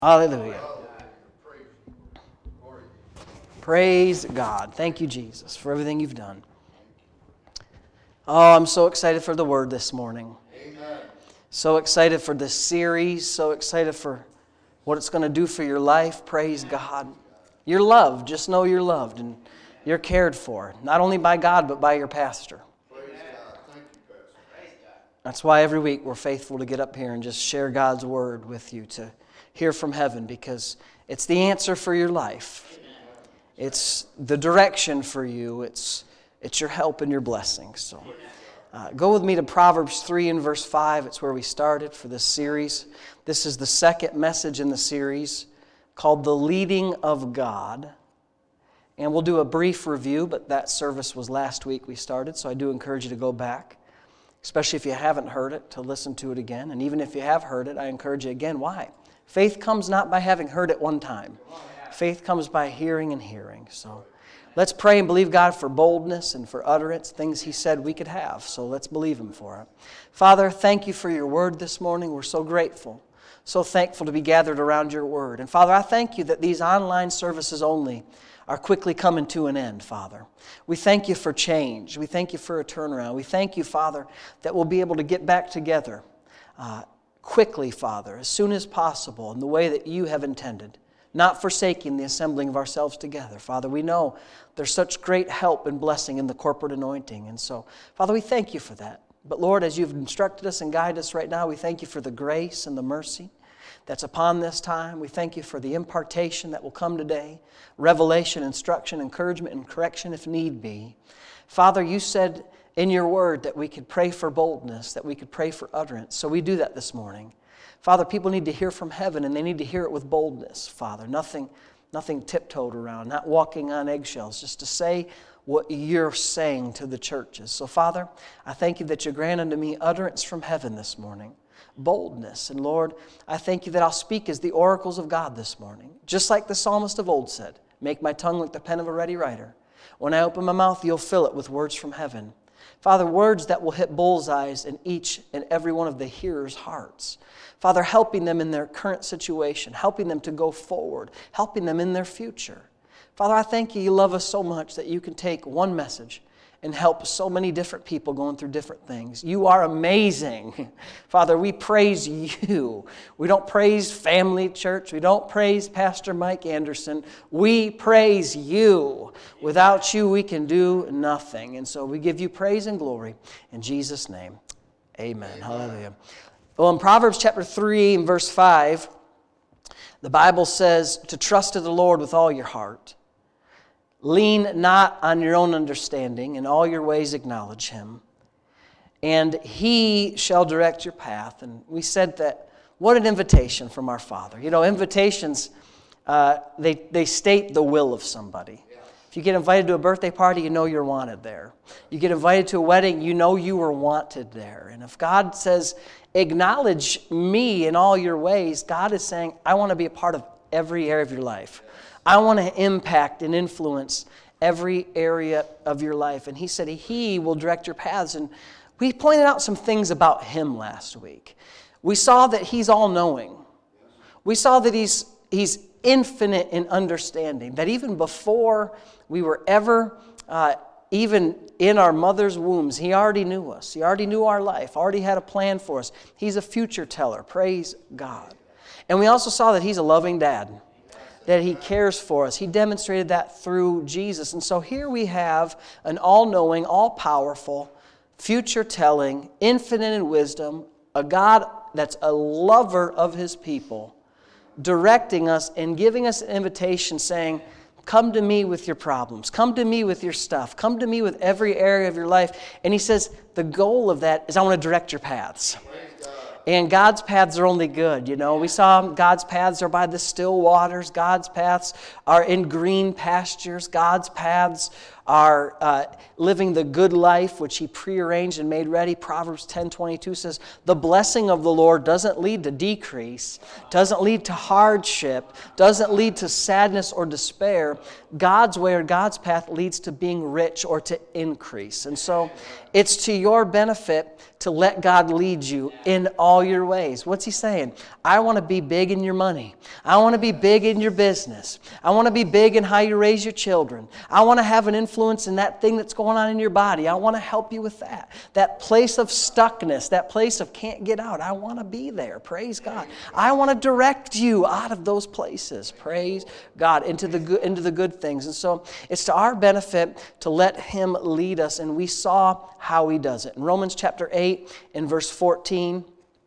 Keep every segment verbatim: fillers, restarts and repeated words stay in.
Hallelujah. Praise God. Thank you, Jesus, for everything you've done. Oh, I'm so excited for the Word this morning. Amen. So excited for this series. So excited for what it's going to do for your life. Praise God. You're loved. Just know you're loved and you're cared for. Not only by God, but by your pastor. Praise God. Thank you, Pastor. Praise God. That's why every week we're faithful to get up here and just share God's Word with you, to hear from heaven, because it's the answer for your life. It's the direction for you. It's it's your help and your blessing. So uh, go with me to Proverbs three and verse five. It's where we started for this series. This is the second message in the series called The Leading of God. And we'll do a brief review, but that service was last week we started, so I do encourage you to go back, especially if you haven't heard it, to listen to it again. And even if you have heard it, I encourage you again. Why? Faith comes not by having heard it one time. Faith comes by hearing and hearing. So let's pray and believe God for boldness and for utterance, things He said we could have. So let's believe Him for it. Father, thank you for your word this morning. We're so grateful, so thankful to be gathered around your word. And Father, I thank you that these online services only are quickly coming to an end, Father. We thank you for change. We thank you for a turnaround. We thank you, Father, that we'll be able to get back together uh, quickly, Father, as soon as possible in the way that you have intended, not forsaking the assembling of ourselves together. Father, we know there's such great help and blessing in the corporate anointing. And so, Father, we thank you for that. But Lord, as you've instructed us and guided us right now, we thank you for the grace and the mercy that's upon this time. We thank you for the impartation that will come today, revelation, instruction, encouragement, and correction if need be. Father, you said in your word that we could pray for boldness, that we could pray for utterance. So we do that this morning. Father, people need to hear from heaven, and they need to hear it with boldness, Father. Nothing, nothing tiptoed around, not walking on eggshells, just to say what you're saying to the churches. So, Father, I thank you that you grant unto me utterance from heaven this morning, boldness. And Lord, I thank you that I'll speak as the oracles of God this morning. Just like the psalmist of old said, make my tongue like the pen of a ready writer. When I open my mouth, you'll fill it with words from heaven. Father, words that will hit bullseyes in each and every one of the hearers' hearts. Father, helping them in their current situation, helping them to go forward, helping them in their future. Father, I thank you, you love us so much that you can take one message and help so many different people going through different things. You are amazing. Father, we praise you. We don't praise Family Church. We don't praise Pastor Mike Anderson. We praise you. Without you, we can do nothing. And so we give you praise and glory. In Jesus' name, amen. Amen. Hallelujah. Well, in Proverbs chapter three and verse five, the Bible says to trust in the Lord with all your heart. Lean not on your own understanding. In all your ways acknowledge Him, and He shall direct your path. And we said that, what an invitation from our Father. You know, invitations, uh, they, they state the will of somebody. If you get invited to a birthday party, you know you're wanted there. You get invited to a wedding, you know you were wanted there. And if God says, acknowledge me in all your ways, God is saying, I want to be a part of every area of your life. I want to impact and influence every area of your life. And He said He will direct your paths. And we pointed out some things about Him last week. We saw that He's all-knowing. We saw that He's He's infinite in understanding, that even before we were ever uh, even in our mother's wombs, He already knew us. He already knew our life, already had a plan for us. He's a future teller. Praise God. And we also saw that He's a loving dad, that He cares for us. He demonstrated that through Jesus. And so here we have an all-knowing, all-powerful, future-telling, infinite in wisdom, a God that's a lover of His people, directing us and giving us an invitation saying, come to me with your problems. Come to me with your stuff. Come to me with every area of your life. And He says the goal of that is I want to direct your paths. And God's paths are only good, you know. We saw God's paths are by the still waters. God's paths are in green pastures. God's paths are uh, living the good life which He prearranged and made ready. Proverbs ten twenty-two says, the blessing of the Lord doesn't lead to decrease, doesn't lead to hardship, doesn't lead to sadness or despair. God's way or God's path leads to being rich or to increase. And so it's to your benefit to let God lead you in all your ways. What's He saying? I want to be big in your money. I want to be big in your business. I want to be big in how you raise your children. I want to have an influence in that thing that's going on in your body. I want to help you with that. That place of stuckness, that place of can't get out. I want to be there. Praise God. I want to direct you out of those places. Praise God, into the good, into the good things. And so it's to our benefit to let Him lead us, and we saw how He does it. In Romans chapter eight, in verse fourteen,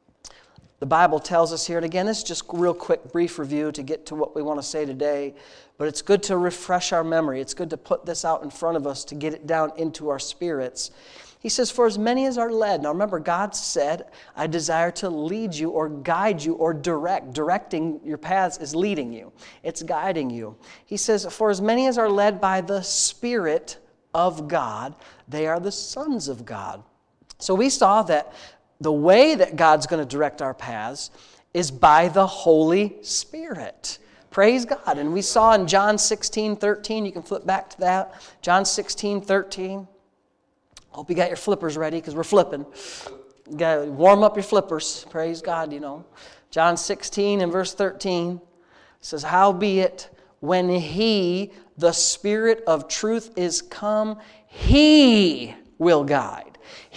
the Bible tells us here, and again, this is just a real quick, brief review to get to what we want to say today, but it's good to refresh our memory. It's good to put this out in front of us to get it down into our spirits. He says, for as many as are led. Now remember, God said, I desire to lead you or guide you or direct. Directing your paths is leading you. It's guiding you. He says, for as many as are led by the Spirit of God, they are the sons of God. So we saw that the way that God's going to direct our paths is by the Holy Spirit. Praise God. And we saw in John sixteen thirteen, you can flip back to that. John sixteen thirteen. Hope you got your flippers ready because we're flipping. You got to warm up your flippers. Praise God, you know. John sixteen and verse thirteen says, howbeit when He, the Spirit of truth, is come, He will guide.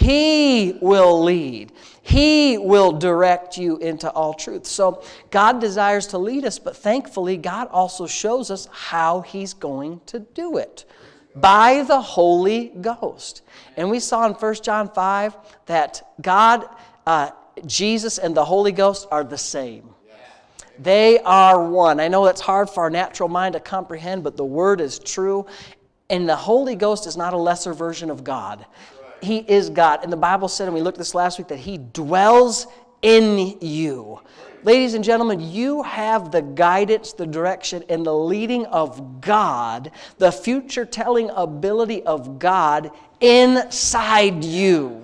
He will lead. He will direct you into all truth. So God desires to lead us, but thankfully God also shows us how He's going to do it. By the Holy Ghost. And we saw in First John five that God, uh, Jesus, and the Holy Ghost are the same. They are one. I know that's hard for our natural mind to comprehend, but the Word is true. And the Holy Ghost is not a lesser version of God. He is God. And the Bible said, and we looked at this last week, that He dwells in you. Ladies and gentlemen, you have the guidance, the direction, and the leading of God, the future-telling ability of God inside you.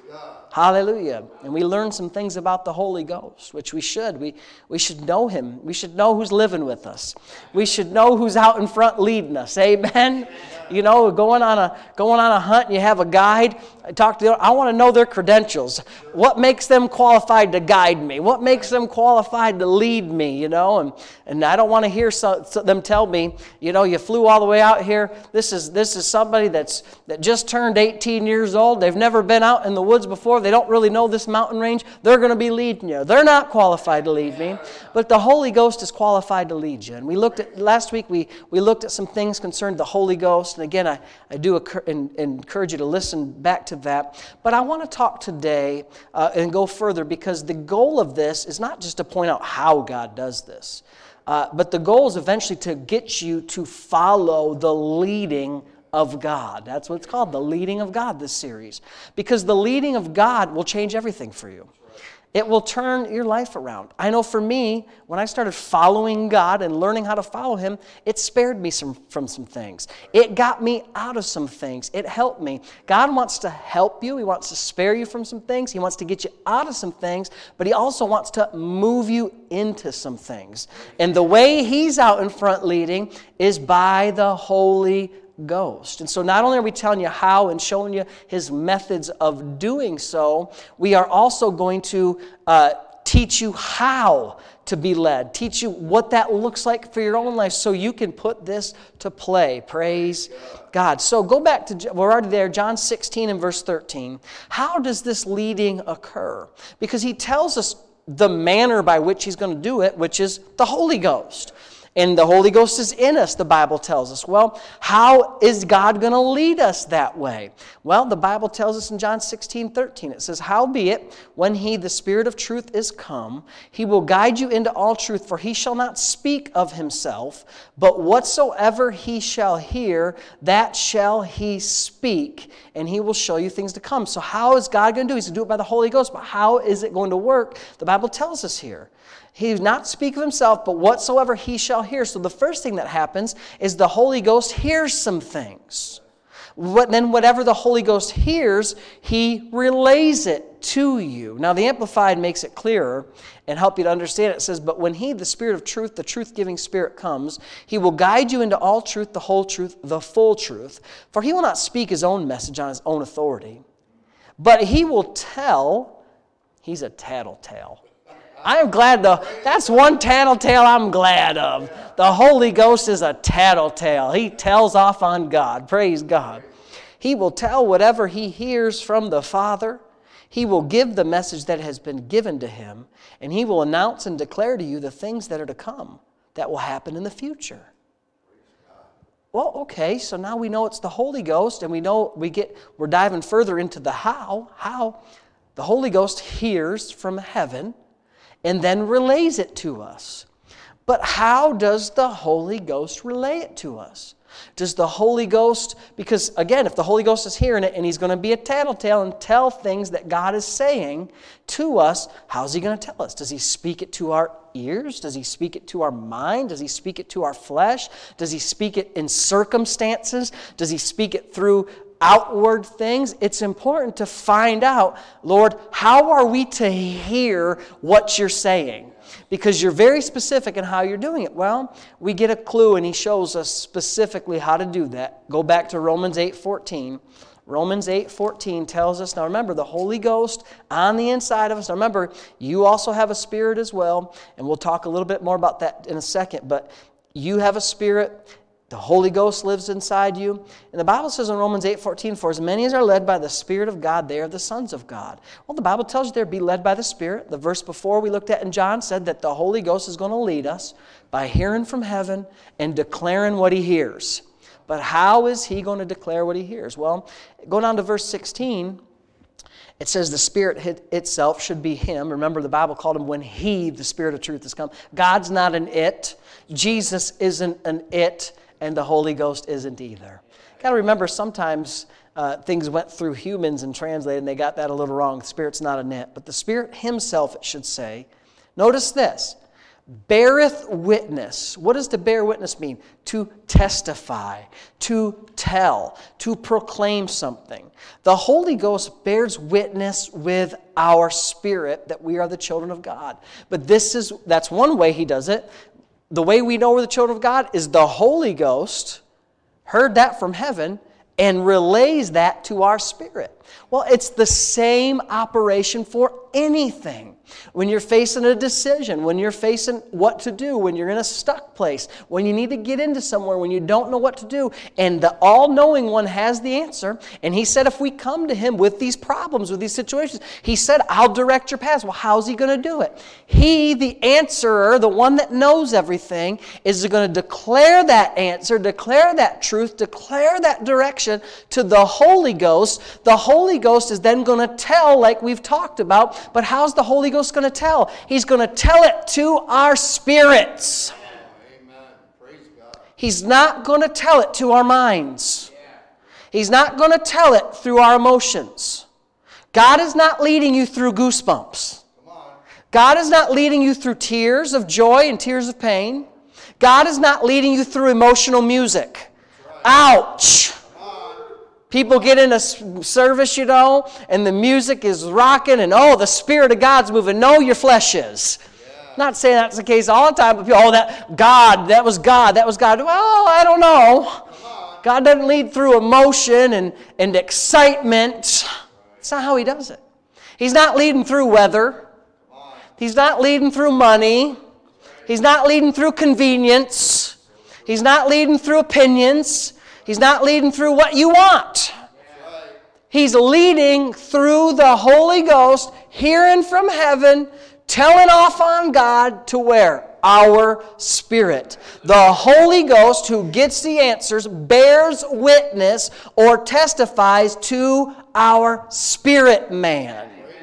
Hallelujah. And we learned some things about the Holy Ghost, which we should. We, we should know Him. We should know who's living with us. We should know who's out in front leading us. Amen? You know, going on a going on a hunt, and you have a guide. I talk to them. I want to know their credentials. What makes them qualified to guide me? What makes them qualified to lead me? You know, and and I don't want to hear so, so them tell me, you know, you flew all the way out here. This is this is somebody that's that just turned eighteen years old. They've never been out in the woods before. They don't really know this mountain range. They're going to be leading you. They're not qualified to lead me, but the Holy Ghost is qualified to lead you. And we looked at last week. We we looked at some things concerning the Holy Ghost. And again, I, I do encourage you to listen back to that. But I want to talk today uh, and go further, because the goal of this is not just to point out how God does this, uh, but the goal is eventually to get you to follow the leading of God. That's what it's called, the leading of God, this series. Because the leading of God will change everything for you. It will turn your life around. I know for me, when I started following God and learning how to follow Him, it spared me some, from some things. It got me out of some things. It helped me. God wants to help you. He wants to spare you from some things. He wants to get you out of some things, but He also wants to move you into some things. And the way He's out in front leading is by the Holy Ghost. And so not only are we telling you how and showing you His methods of doing so, we are also going to uh, teach you how to be led, teach you what that looks like for your own life so you can put this to play. Praise God. So go back to, we're already there, John sixteen and verse thirteen. How does this leading occur? Because He tells us the manner by which He's going to do it, which is the Holy Ghost. And the Holy Ghost is in us, the Bible tells us. Well, how is God going to lead us that way? Well, the Bible tells us in John sixteen thirteen, it says, howbeit, when He, the Spirit of truth, is come, He will guide you into all truth, for He shall not speak of Himself, but whatsoever He shall hear, that shall He speak, and He will show you things to come. So how is God going to do it? He's going to do it by the Holy Ghost, but how is it going to work? The Bible tells us here. He does not speak of Himself, but whatsoever He shall hear. So the first thing that happens is the Holy Ghost hears some things. What, then whatever the Holy Ghost hears, He relays it to you. Now the Amplified makes it clearer and help you to understand it. It says, but when He, the Spirit of truth, the truth-giving Spirit comes, He will guide you into all truth, the whole truth, the full truth. For He will not speak His own message on His own authority, but He will tell. He's a tattletale. I am glad, though. That's one tattletale I'm glad of. The Holy Ghost is a tattletale. He tells off on God. Praise God. He will tell whatever He hears from the Father. He will give the message that has been given to Him, and He will announce and declare to you the things that are to come, that will happen in the future. Well, okay, so now we know it's the Holy Ghost, and we know we get, we're diving further into the how. How the Holy Ghost hears from heaven and then relays it to us. But how does the Holy Ghost relay it to us? Does the Holy Ghost, because again, if the Holy Ghost is hearing it and He's going to be a tattletale and tell things that God is saying to us, how's He going to tell us? Does He speak it to our ears? Does He speak it to our mind? Does He speak it to our flesh? Does He speak it in circumstances? Does He speak it through outward things? It's important to find out, Lord, how are we to hear what You're saying? Because you're very specific in how you're doing it. Well, we get a clue, and He shows us specifically how to do that. Go back to Romans eight fourteen. Romans eight fourteen tells us, now remember, the Holy Ghost on the inside of us. Now remember, you also have a spirit as well, and we'll talk a little bit more about that in a second, but you have a spirit. The Holy Ghost lives inside you. And the Bible says in Romans eight fourteen, for as many as are led by the Spirit of God, they are the sons of God. Well, the Bible tells you they're be led by the Spirit. The verse before we looked at in John said that the Holy Ghost is going to lead us by hearing from heaven and declaring what He hears. But how is He going to declare what He hears? Well, go down to verse sixteen. It says the Spirit itself should be Him. Remember, the Bible called Him when He, the Spirit of truth, has come. God's not an it. Jesus isn't an it. And the Holy Ghost isn't either. Got to remember, sometimes uh, things went through humans and translated, and they got that a little wrong. The Spirit's not a net. But the Spirit Himself, it should say, notice this, beareth witness. What does to bear witness mean? To testify, to tell, to proclaim something. The Holy Ghost bears witness with our spirit that we are the children of God. But this is, that's one way He does it. The way we know we're the children of God is the Holy Ghost heard that from heaven and relays that to our spirit. Well, it's the same operation for anything. When you're facing a decision, when you're facing what to do, when you're in a stuck place, when you need to get into somewhere, when you don't know what to do, and the all-knowing one has the answer, and He said if we come to Him with these problems, with these situations, He said, I'll direct your paths. Well, how's He going to do it? He, the answerer, the one that knows everything, is going to declare that answer, declare that truth, declare that direction to the Holy Ghost. The Holy Ghost is then going to tell, like we've talked about, but how's the Holy Ghost going to tell? He's going to tell it to our spirits. Amen. Praise God. He's not going to tell it to our minds. He's not going to tell it through our emotions. God is not leading you through goosebumps. Come on. God is not leading you through tears of joy and tears of pain. God is not leading you through emotional music. Ouch! People get in a service, you know, and the music is rocking, and oh, the Spirit of God's moving. No, your flesh is. Yeah. Not saying that's the case all the time, but people, oh, that God, that was God, that was God. Well, I don't know. God doesn't lead through emotion and, and excitement. That's not how He does it. He's not leading through weather. He's not leading through money. He's not leading through convenience. He's not leading through opinions. He's not leading through what you want. He's leading through the Holy Ghost, hearing from heaven, telling off on God to where? Our spirit. The Holy Ghost, who gets the answers, bears witness or testifies to our spirit man.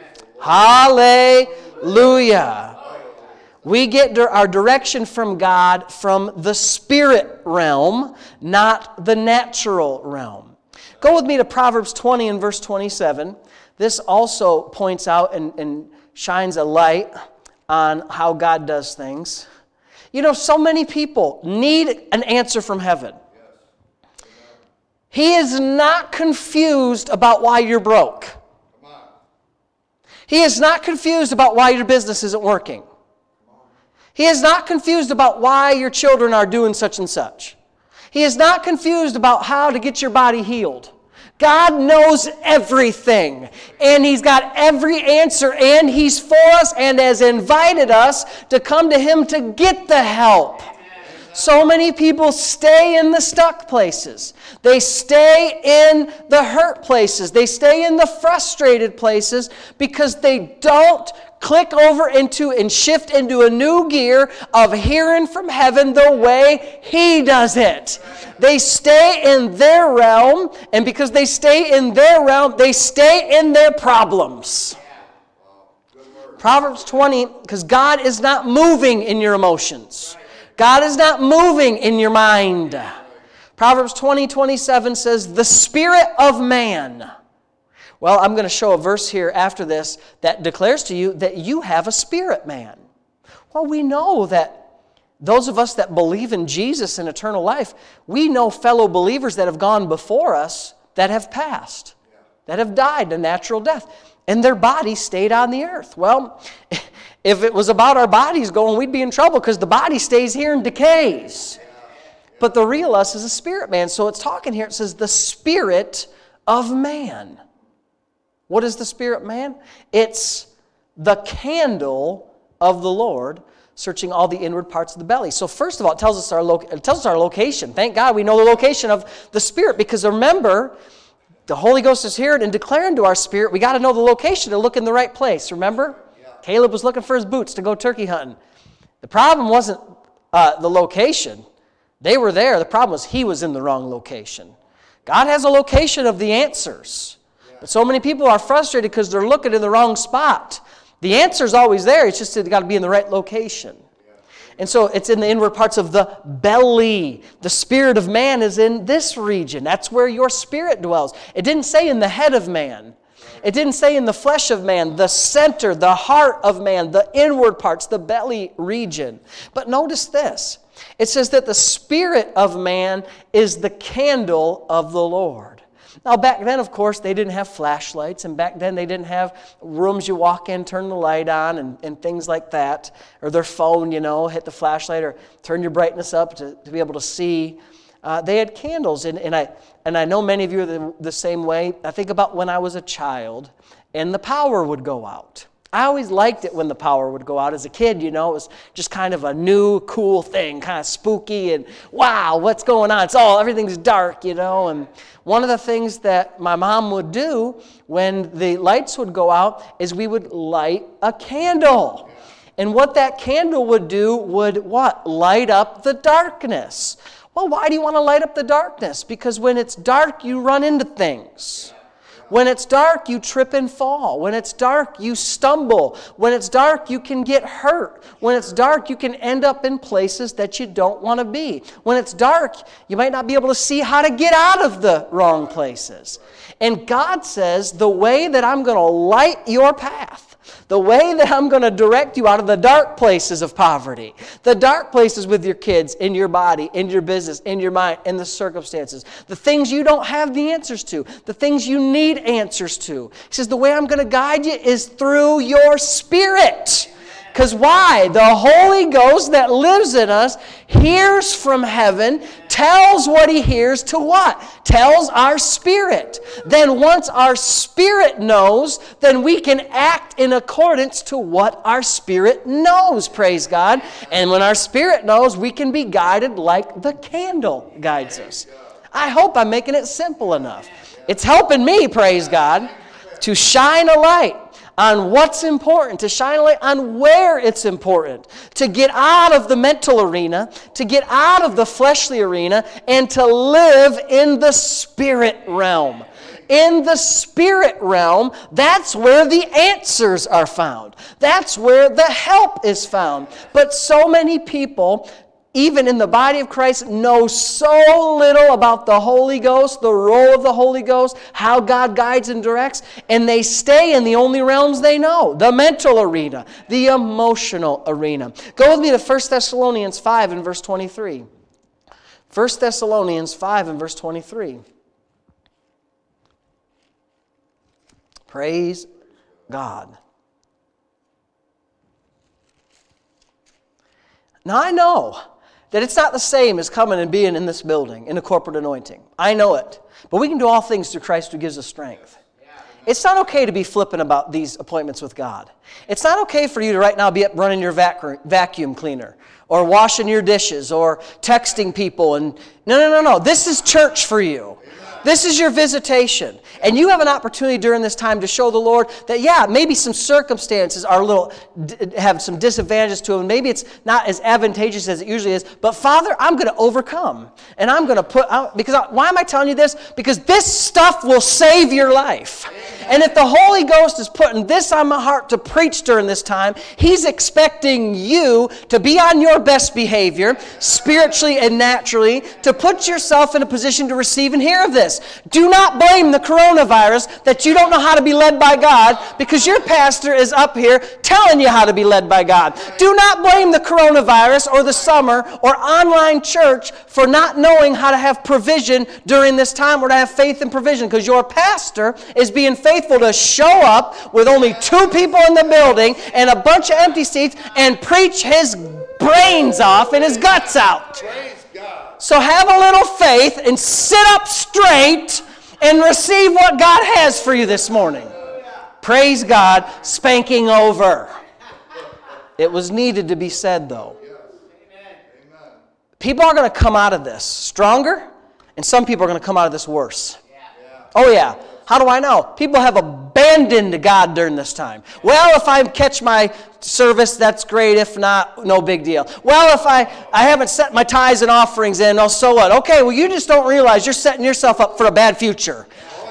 Hallelujah. We get our direction from God from the spirit realm, not the natural realm. Go with me to Proverbs twenty and verse twenty-seven. This also points out and, and shines a light on how God does things. You know, so many people need an answer from heaven. He is not confused about why you're broke. Come on. He is not confused about why your business isn't working. He is not confused about why your children are doing such and such. He is not confused about how to get your body healed. God knows everything, and He's got every answer, and He's for us and has invited us to come to Him to get the help. So many people stay in the stuck places. They stay in the hurt places. They stay in the frustrated places because they don't click over into and shift into a new gear of hearing from heaven the way He does it. They stay in their realm, and because they stay in their realm, they stay in their problems. Proverbs twenty, because God is not moving in your emotions. God is not moving in your mind. Proverbs twenty, twenty-seven says, the spirit of man. Well, I'm going to show a verse here after this that declares to you that you have a spirit man. Well, we know that those of us that believe in Jesus and eternal life, we know fellow believers that have gone before us that have passed, that have died a natural death, and their body stayed on the earth. Well, if it was about our bodies going, we'd be in trouble because the body stays here and decays. But the real us is a spirit man. So it's talking here, it says the spirit of man. What is the spirit man? It's the candle of the Lord, searching all the inward parts of the belly. So first of all, it tells us our lo- it tells us our location. Thank God we know the location of the Spirit, because remember, the Holy Ghost is here and declaring to our spirit, we got to know the location to look in the right place. Remember? Yeah. Caleb was looking for his boots to go turkey hunting. The problem wasn't uh, the location. They were there. The problem was he was in the wrong location. God has a location of the answers. But so many people are frustrated because they're looking in the wrong spot. The answer's always there. It's just that it's got to be in the right location. And so it's in the inward parts of the belly. The spirit of man is in this region. That's where your spirit dwells. It didn't say in the head of man. It didn't say in the flesh of man, the center, the heart of man, the inward parts, the belly region. But notice this. It says that the spirit of man is the candle of the Lord. Now, back then, of course, they didn't have flashlights, and back then they didn't have rooms you walk in, turn the light on, and, and things like that, or their phone, you know, hit the flashlight, or turn your brightness up to, to be able to see. Uh, they had candles, and, and I and I know many of you are the, the same way. I think about when I was a child, and the power would go out. I always liked it when the power would go out. As a kid, you know, it was just kind of a new, cool thing, kind of spooky, and wow, what's going on? It's all, everything's dark, you know. And one of the things that my mom would do when the lights would go out is we would light a candle. And what that candle would do would what? Light up the darkness. Well, why do you want to light up the darkness? Because when it's dark, you run into things. When it's dark, you trip and fall. When it's dark, you stumble. When it's dark, you can get hurt. When it's dark, you can end up in places that you don't want to be. When it's dark, you might not be able to see how to get out of the wrong places. And God says, the way that I'm going to light your path, the way that I'm going to direct you out of the dark places of poverty, the dark places with your kids, in your body, in your business, in your mind, in the circumstances, the things you don't have the answers to, the things you need answers to. He says, the way I'm going to guide you is through your spirit. Because why? The Holy Ghost that lives in us hears from heaven, tells what He hears to what? Tells our spirit. Then once our spirit knows, then we can act in accordance to what our spirit knows, praise God. And when our spirit knows, we can be guided like the candle guides us. I hope I'm making it simple enough. It's helping me, praise God, to shine a light on what's important, to shine a light on where it's important, to get out of the mental arena, to get out of the fleshly arena, and to live in the spirit realm. In the spirit realm, that's where the answers are found. That's where the help is found. But so many people, even in the body of Christ, know so little about the Holy Ghost, the role of the Holy Ghost, how God guides and directs, and they stay in the only realms they know, the mental arena, the emotional arena. Go with me to First Thessalonians five and verse twenty-three. First Thessalonians five and verse twenty-three. Praise God. Now I know that it's not the same as coming and being in this building in a corporate anointing. I know it. But we can do all things through Christ who gives us strength. It's not okay to be flippant about these appointments with God. It's not okay for you to right now be up running your vac- vacuum cleaner or washing your dishes or texting people. And no, no, no, no. This is church for you. This is your visitation. And you have an opportunity during this time to show the Lord that, yeah, maybe some circumstances are a little, have some disadvantages to them. Maybe it's not as advantageous as it usually is. But Father, I'm going to overcome. And I'm going to put out, because I, why am I telling you this? Because this stuff will save your life. And if the Holy Ghost is putting this on my heart to preach during this time, He's expecting you to be on your best behavior, spiritually and naturally, to put yourself in a position to receive and hear of this. Do not blame the coronavirus that you don't know how to be led by God, because your pastor is up here telling you how to be led by God. Do not blame the coronavirus or the summer or online church for not knowing how to have provision during this time or to have faith and provision, because your pastor is being faithful to show up with only two people in the building and a bunch of empty seats and preach his brains off and his guts out. So have a little faith and sit up straight and receive what God has for you this morning. Praise God, spanking over. It was needed to be said, though. People are going to come out of this stronger, and some people are going to come out of this worse. Oh, yeah. How do I know? People have abandoned God during this time. Well, if I catch my service, that's great. If not, no big deal. Well, if I, I haven't set my tithes and offerings in, oh, so what? Okay, well, you just don't realize you're setting yourself up for a bad future.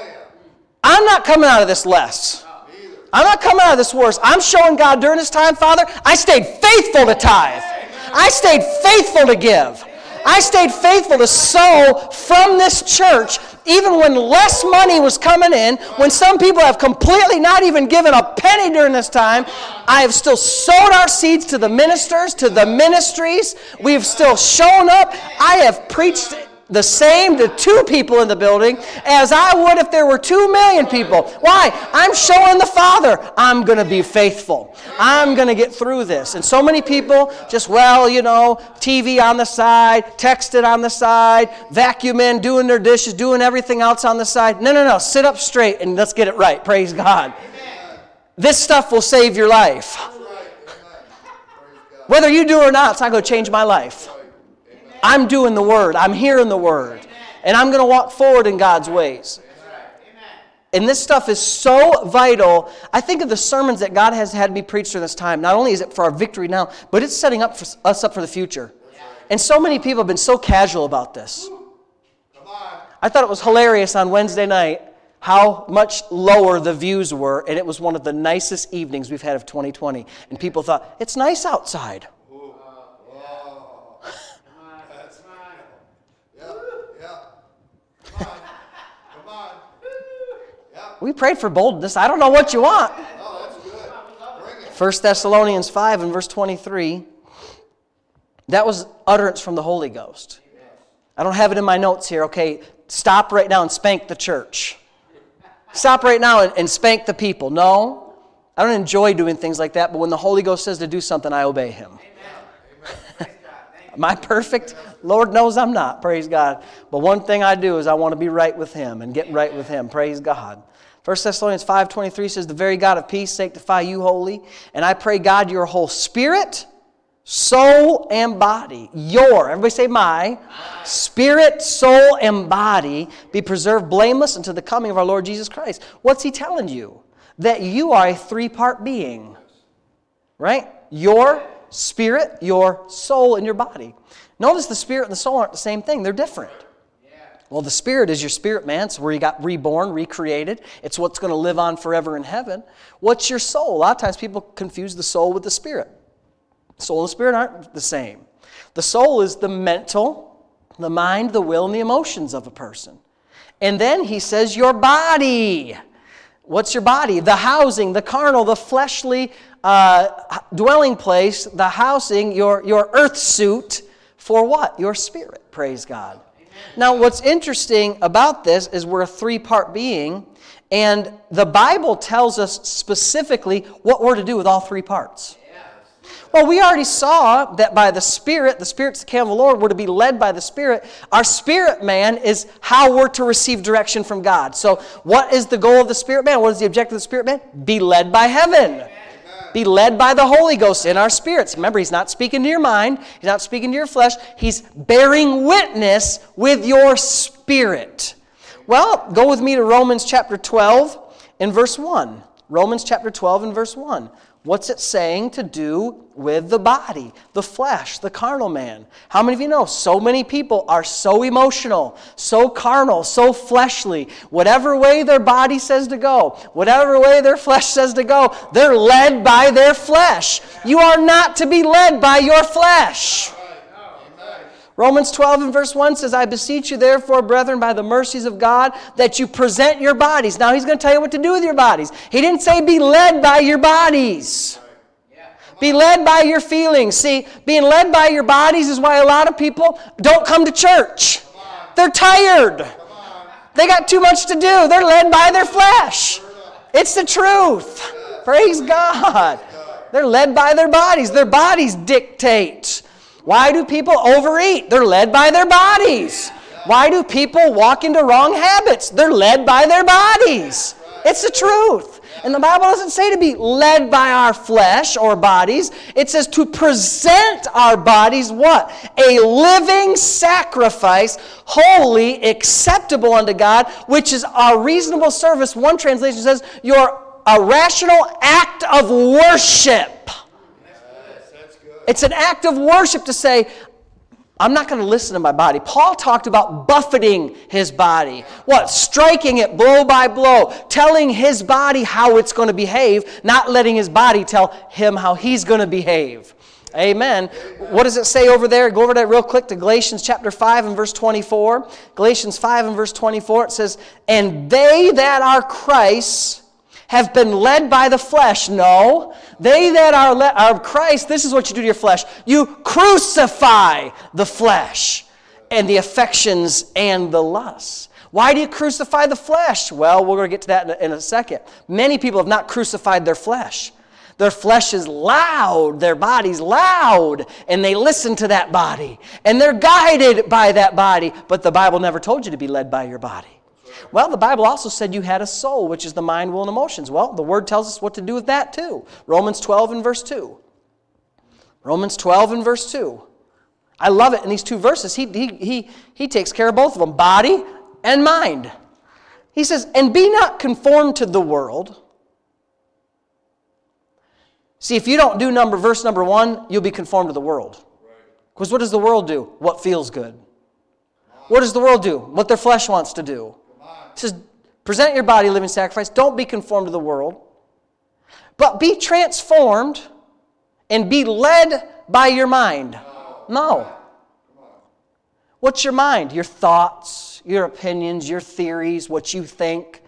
I'm not coming out of this less. I'm not coming out of this worse. I'm showing God during this time, Father, I stayed faithful to tithe. I stayed faithful to give. I stayed faithful to sow from this church even when less money was coming in, when some people have completely not even given a penny during this time. I have still sowed our seeds to the ministers, to the ministries. We have still shown up. I have preached the same to two people in the building as I would if there were two million people. Why? I'm showing the Father I'm going to be faithful. I'm going to get through this. And so many people just, well, you know, T V on the side, texted on the side, vacuuming, doing their dishes, doing everything else on the side. No, no, no. Sit up straight and let's get it right. Praise God. This stuff will save your life. Whether you do or not, it's not going to change my life. I'm doing the Word. I'm hearing the Word. And I'm going to walk forward in God's ways. And this stuff is so vital. I think of the sermons that God has had me preach during this time. Not only is it for our victory now, but it's setting up for us up for the future. And so many people have been so casual about this. I thought it was hilarious on Wednesday night how much lower the views were, and it was one of the nicest evenings we've had of twenty twenty. And people thought, it's nice outside. We prayed for boldness. I don't know what you want. First Thessalonians five and verse twenty-three. That was utterance from the Holy Ghost. I don't have it in my notes here. Okay, stop right now and spank the church. Stop right now and, and spank the people. No, I don't enjoy doing things like that, but when the Holy Ghost says to do something, I obey Him. Am I perfect? Lord knows I'm not, praise God. But one thing I do is I want to be right with Him and get right with Him, praise God. First Thessalonians five twenty-three says, the very God of peace sanctify you wholly, and I pray God your whole spirit, soul, and body, your, everybody say my, spirit, soul, and body be preserved blameless until the coming of our Lord Jesus Christ. What's He telling you? That you are a three-part being, right? Your spirit, your soul, and your body. Notice the spirit and the soul aren't the same thing. They're different. Well, the spirit is your spirit, man. It's where you got reborn, recreated. It's what's going to live on forever in heaven. What's your soul? A lot of times people confuse the soul with the spirit. Soul and spirit aren't the same. The soul is the mental, the mind, the will, and the emotions of a person. And then he says your body. What's your body? The housing, the carnal, the fleshly uh, dwelling place, the housing, your, your earth suit for what? Your spirit. Praise God. Now, what's interesting about this is we're a three-part being, And the Bible tells us specifically what we're to do with all three parts. Well, we already saw that by the Spirit, the Spirit's the candle of the Lord, we're to be led by the Spirit. Our spirit man is how we're to receive direction from God. So what is the goal of the spirit man? What is the objective of the spirit man? Be led by heaven. Amen. Be led by the Holy Ghost in our spirits. Remember, He's not speaking to your mind. He's not speaking to your flesh. He's bearing witness with your spirit. Well, go with me to Romans chapter twelve and verse one. Romans chapter twelve and verse one. What's it saying to do with the body, the flesh, the carnal man? How many of you know so many people are so emotional, so carnal, so fleshly? Whatever way their body says to go, whatever way their flesh says to go, they're led by their flesh. You are not to be led by your flesh. Romans twelve and verse one says, I beseech you therefore, brethren, by the mercies of God, that you present your bodies. Now he's going to tell you what to do with your bodies. He didn't say be led by your bodies. Be led by your feelings. See, being led by your bodies is why a lot of people don't come to church. They're tired. They got too much to do. They're led by their flesh. It's the truth. Praise God. They're led by their bodies. Their bodies dictate. Why do people overeat? They're led by their bodies. Why do people walk into wrong habits? They're led by their bodies. It's the truth. And the Bible doesn't say to be led by our flesh or bodies. It says to present our bodies what? A living sacrifice, holy, acceptable unto God, which is our reasonable service. One translation says, your a rational act of worship. It's an act of worship to say, I'm not going to listen to my body. Paul talked about buffeting his body. What? Striking it blow by blow. Telling his body how it's going to behave, not letting his body tell him how he's going to behave. Amen. What does it say over there? Go over that real quick to Galatians chapter five and verse twenty-four. Galatians five and verse twenty-four, it says, and they that are Christ's have been led by the flesh. No. They that are, le- are Christ, this is what you do to your flesh. You crucify the flesh and the affections and the lusts. Why do you crucify the flesh? Well, we're going to get to that in a, in a second. Many people have not crucified their flesh. Their flesh is loud, their body's loud, and they listen to that body. And they're guided by that body. But the Bible never told you to be led by your body. Well, the Bible also said you had a soul, which is the mind, will, and emotions. Well, the Word tells us what to do with that too. Romans twelve and verse two. Romans twelve and verse two. I love it in these two verses. He, he, he, he takes care of both of them, body and mind. He says, and be not conformed to the world. See, if you don't do number verse number one, you'll be conformed to the world. Because what does the world do? What feels good. What does the world do? What their flesh wants to do. It says, present your body a living sacrifice. Don't be conformed to the world. But be transformed and be led by your mind. No. What's your mind? Your thoughts, your opinions, your theories, what you think.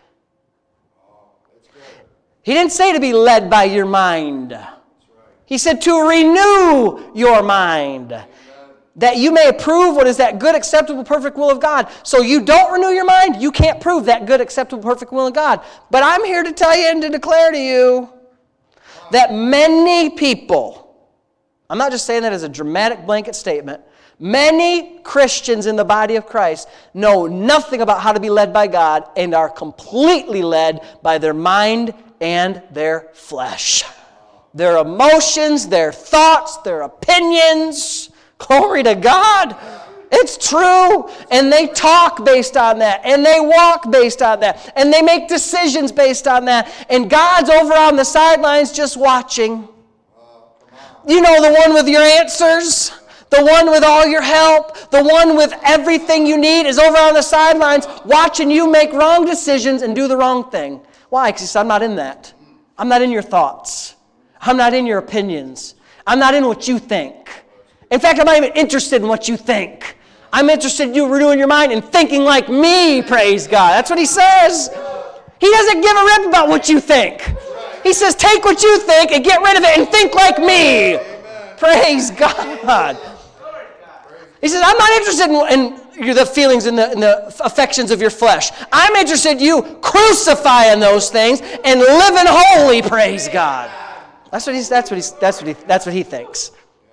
He didn't say to be led by your mind. He said to renew your mind. That you may approve what is that good, acceptable, perfect will of God. So you don't renew your mind, you can't prove that good, acceptable, perfect will of God. But I'm here to tell you and to declare to you that many people, I'm not just saying that as a dramatic blanket statement, many Christians in the body of Christ know nothing about how to be led by God and are completely led by their mind and their flesh. Their emotions, their thoughts, their opinions. Glory to God. It's true. And they talk based on that. And they walk based on that. And they make decisions based on that. And God's over on the sidelines just watching. You know, the one with your answers, the one with all your help, the one with everything you need is over on the sidelines watching you make wrong decisions and do the wrong thing. Why? Because I'm not in that. I'm not in your thoughts. I'm not in your opinions. I'm not in what you think. In fact, I'm not even interested in what you think. I'm interested in you renewing your mind and thinking like me, praise God. That's what he says. He doesn't give a rip about what you think. He says, take what you think and get rid of it and think like me. Amen. Praise God. He says, I'm not interested in, in the feelings and the, and the affections of your flesh. I'm interested in you crucifying those things and living holy, praise God. That's what he's that's what he's that's what he that's what he thinks.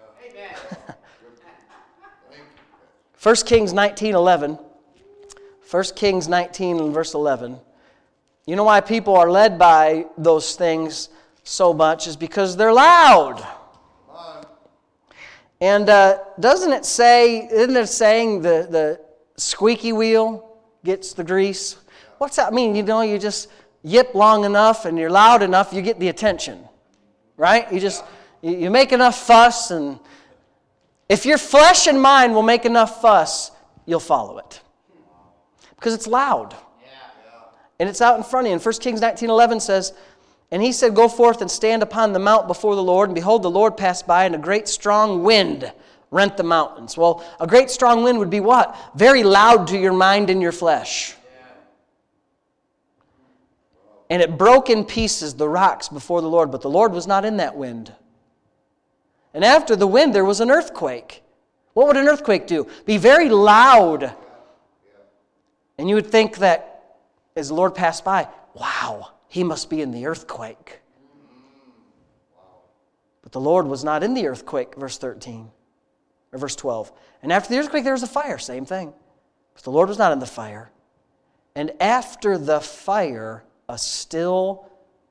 First Kings nineteen eleven. First Kings nineteen and verse eleven. You know why people are led by those things so much is because they're loud. And uh, doesn't it say, isn't it saying the, the squeaky wheel gets the grease? What's that mean? You know, you just yip long enough and you're loud enough, you get the attention. Right? You just, you, you make enough fuss, and if your flesh and mind will make enough fuss, you'll follow it. Because it's loud. And it's out in front of you. And First Kings nineteen eleven says, and he said, go forth and stand upon the mount before the Lord. And behold, the Lord passed by, and a great strong wind rent the mountains. Well, a great strong wind would be what? Very loud to your mind and your flesh. And it broke in pieces the rocks before the Lord. But the Lord was not in that wind. And after the wind, there was an earthquake. What would an earthquake do? Be very loud. And you would think that as the Lord passed by, wow, he must be in the earthquake. But the Lord was not in the earthquake, verse thirteen, or verse twelve. And after the earthquake, there was a fire, same thing. But the Lord was not in the fire. And after the fire, a still,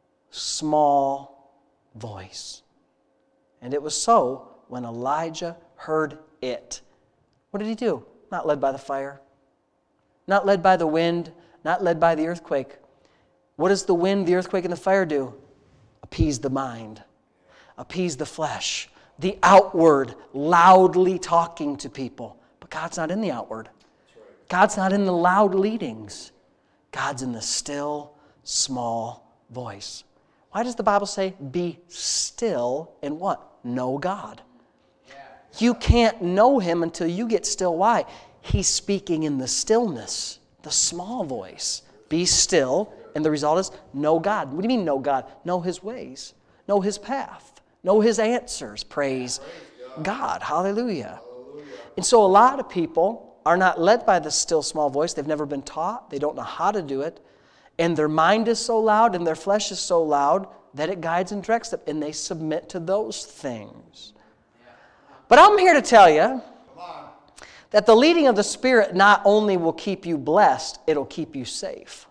small voice. And it was so when Elijah heard it. What did he do? Not led by the fire. Not led by the wind. Not led by the earthquake. What does the wind, the earthquake, and the fire do? Appease the mind. Appease the flesh. The outward, loudly talking to people. But God's not in the outward. God's not in the loud leadings. God's in the still, small voice. Why does the Bible say, be still and what? Know God. You can't know Him until you get still. Why? He's speaking in the stillness, the small voice. Be still, and the result is know God. What do you mean know God? Know His ways. Know His path. Know His answers. Praise God. Hallelujah. And so a lot of people are not led by the still small voice. They've never been taught. They don't know how to do it. And their mind is so loud and their flesh is so loud that it guides and directs them. And they submit to those things. But I'm here to tell you that the leading of the Spirit not only will keep you blessed, it'll keep you safe.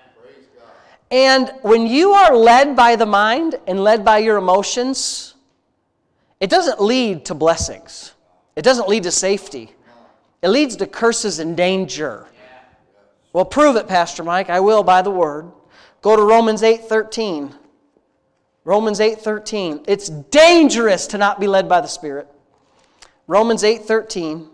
And when you are led by the mind and led by your emotions, it doesn't lead to blessings. It doesn't lead to safety. It leads to curses and danger. Well, prove it, Pastor Mike. I will by the Word. Go to Romans eight thirteen. Romans eight thirteen. It's dangerous to not be led by the Spirit. Romans eight thirteen.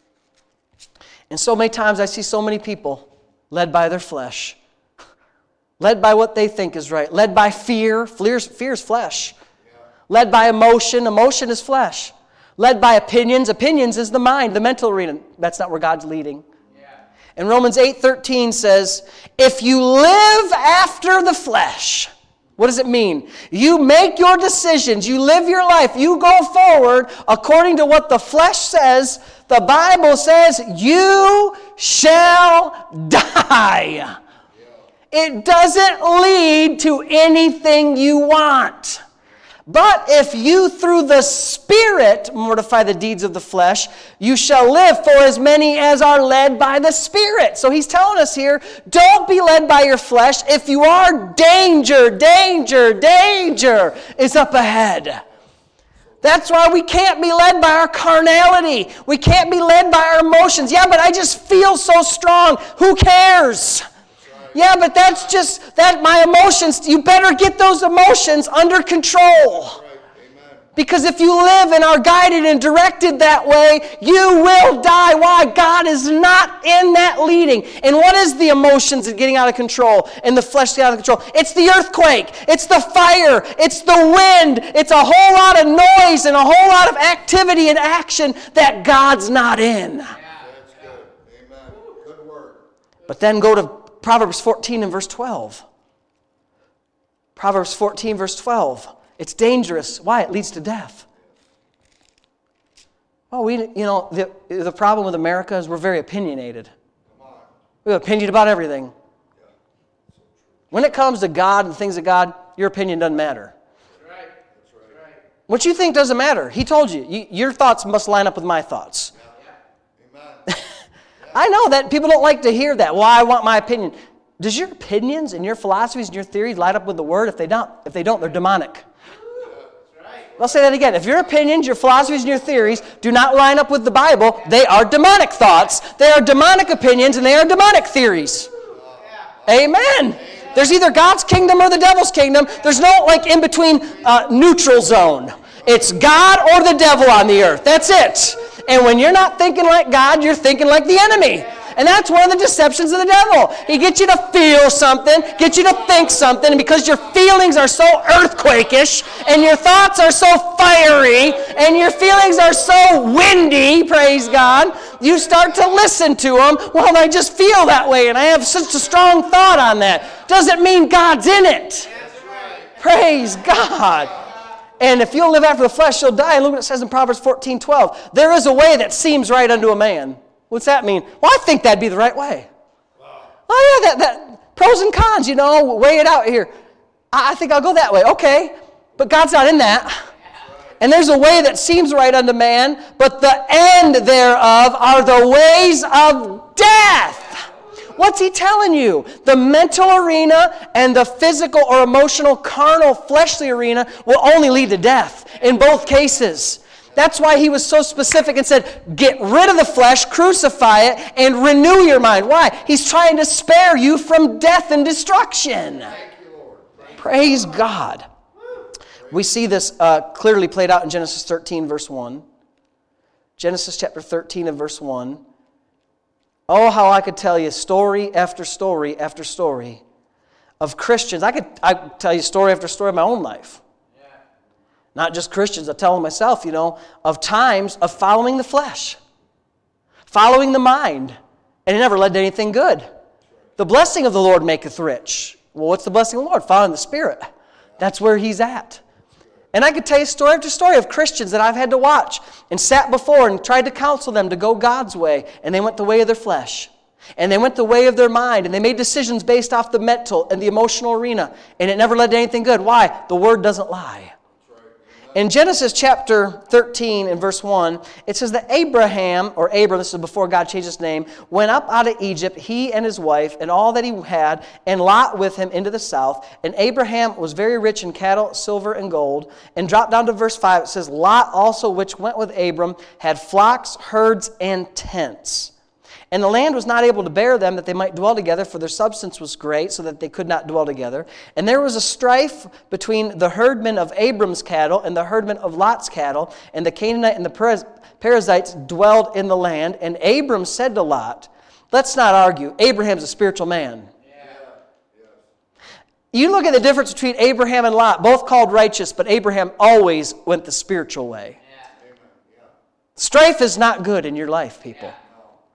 And so many times I see so many people led by their flesh. Led by what they think is right. Led by fear. Fear is flesh. Led by emotion. Emotion is flesh. Led by opinions. Opinions is the mind, the mental arena. That's not where God's leading. And Romans eight thirteen says, if you live after the flesh, what does it mean? You make your decisions, you live your life, you go forward according to what the flesh says. The Bible says, you shall die. It doesn't lead to anything you want. But if you through the Spirit mortify the deeds of the flesh, you shall live, for as many as are led by the Spirit. So he's telling us here, don't be led by your flesh. If you are, danger, danger, danger is up ahead. That's why we can't be led by our carnality. We can't be led by our emotions. Yeah, but I just feel so strong. Who cares? Yeah, but that's just, that my emotions, you better get those emotions under control. Because if you live and are guided and directed that way, you will die. Why? God is not in that leading. And what is the emotions of getting out of control and the flesh getting out of control? It's the earthquake. It's the fire. It's the wind. It's a whole lot of noise and a whole lot of activity and action that God's not in. That's good. Amen. Good word. But then go to Proverbs fourteen and verse twelve. Proverbs fourteen verse twelve. It's dangerous. Why? It leads to death. Well, we, you know, the, the problem with America is we're very opinionated. We have opinion about everything. When it comes to God and things of God, your opinion doesn't matter. That's right. That's right. What you think doesn't matter. He told you, you your thoughts must line up with my thoughts. Yeah. Amen. I know that people don't like to hear that. Well, I want my opinion. Does your opinions and your philosophies and your theories line up with the Word? If they don't, if they don't, they're demonic. I'll say that again. If your opinions, your philosophies, and your theories do not line up with the Bible, they are demonic thoughts, they are demonic opinions, and they are demonic theories. Amen. There's either God's kingdom or the devil's kingdom. There's no like in between uh, neutral zone. It's God or the devil on the earth. That's it. And when you're not thinking like God, you're thinking like the enemy. And that's one of the deceptions of the devil. He gets you to feel something, gets you to think something, and because your feelings are so earthquake-ish, and your thoughts are so fiery, and your feelings are so windy, praise God, you start to listen to them. Well, I just feel that way, and I have such a strong thought on that. Doesn't mean God's in it. Praise God. And if you'll live after the flesh, you'll die. And look what it says in Proverbs fourteen twelve. There is a way that seems right unto a man. What's that mean? Well, I think that'd be the right way. Wow. Oh, yeah, that, that pros and cons, you know, weigh it out here. I, I think I'll go that way. Okay, but God's not in that. And there's a way that seems right unto man, but the end thereof are the ways of death. What's he telling you? The mental arena and the physical or emotional, carnal, fleshly arena will only lead to death in both cases. That's why he was so specific and said, get rid of the flesh, crucify it, and renew your mind. Why? He's trying to spare you from death and destruction. Thank you, Lord. Thank Praise God. We see this uh, clearly played out in Genesis thirteen, verse one. Genesis chapter thirteen and verse one. Oh, how I could tell you story after story after story of Christians. I could, I could tell you story after story of my own life. Not just Christians, I tell them myself, you know, of times of following the flesh, following the mind, and it never led to anything good. The blessing of the Lord maketh rich. Well, what's the blessing of the Lord? Following the Spirit. That's where He's at. And I could tell you story after story of Christians that I've had to watch and sat before and tried to counsel them to go God's way, and they went the way of their flesh. And they went the way of their mind, and they made decisions based off the mental and the emotional arena, and it never led to anything good. Why? The Word doesn't lie. In Genesis chapter thirteen and verse one, it says that Abraham, or Abram, this is before God changed his name, went up out of Egypt, he and his wife, and all that he had, and Lot with him into the south. And Abraham was very rich in cattle, silver, and gold. And drop down to verse five, it says, Lot also, which went with Abram, had flocks, herds, and tents. And the land was not able to bear them, that they might dwell together, for their substance was great, so that they could not dwell together. And there was a strife between the herdmen of Abram's cattle and the herdmen of Lot's cattle, and the Canaanite and the Perizzites dwelled in the land. And Abram said to Lot, let's not argue, Abraham's a spiritual man. Yeah. You look at the difference between Abraham and Lot, both called righteous, but Abraham always went the spiritual way. Yeah. Strife is not good in your life, people. Yeah.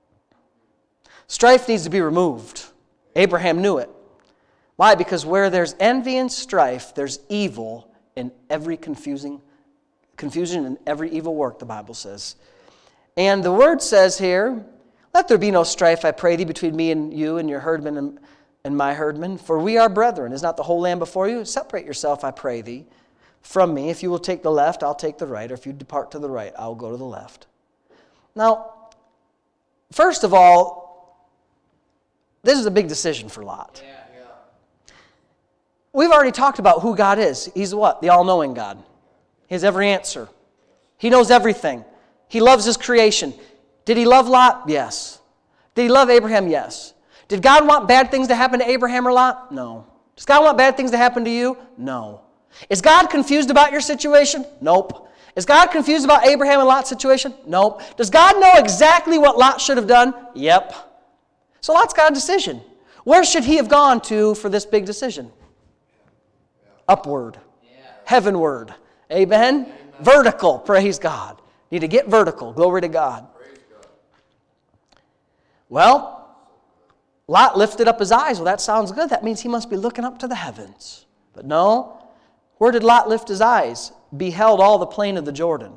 Strife needs to be removed. Abraham knew it. Why? Because where there's envy and strife, there's evil in every confusing, confusion and every evil work, the Bible says. And the word says here, let there be no strife, I pray thee, between me and you and your herdmen and, and my herdmen, for we are brethren. Is not the whole land before you? Separate yourself, I pray thee, from me. If you will take the left, I'll take the right. Or if you depart to the right, I'll go to the left. Now, first of all, this is a big decision for Lot. Yeah, yeah. We've already talked about who God is. He's what? The all-knowing God. He has every answer. He knows everything. He loves His creation. Did He love Lot? Yes. Did He love Abraham? Yes. Did God want bad things to happen to Abraham or Lot? No. Does God want bad things to happen to you? No. Is God confused about your situation? Nope. Is God confused about Abraham and Lot's situation? Nope. Does God know exactly what Lot should have done? Yep. So Lot's got a decision. Where should he have gone to for this big decision? Upward. Yeah. Heavenward. Amen? Amen? Vertical. Praise God. Need to get vertical. Glory to God. Praise God. Well, Lot lifted up his eyes. Well, that sounds good. That means he must be looking up to the heavens. But no. Where did Lot lift his eyes? Beheld all the plain of the Jordan.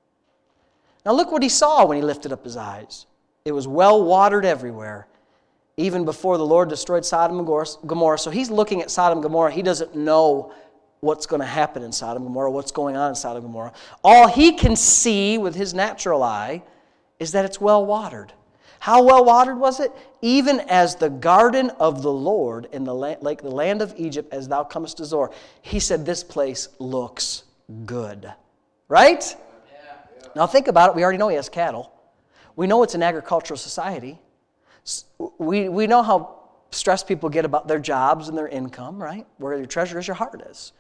Now look what he saw when he lifted up his eyes. It was well watered everywhere. even before the Lord destroyed Sodom and Gomorrah. So he's looking at Sodom and Gomorrah. He doesn't know what's going to happen in Sodom and Gomorrah, what's going on in Sodom and Gomorrah. All he can see with his natural eye is that it's well watered. How well watered was it? Even as the garden of the Lord in the land, like the land of Egypt, as thou comest to Zoar. He said, this place looks good. Right? Yeah. Now think about it. We already know he has cattle. We know it's an agricultural society. We, we know how stressed people get about their jobs and their income, right? Where your treasure is, your heart is.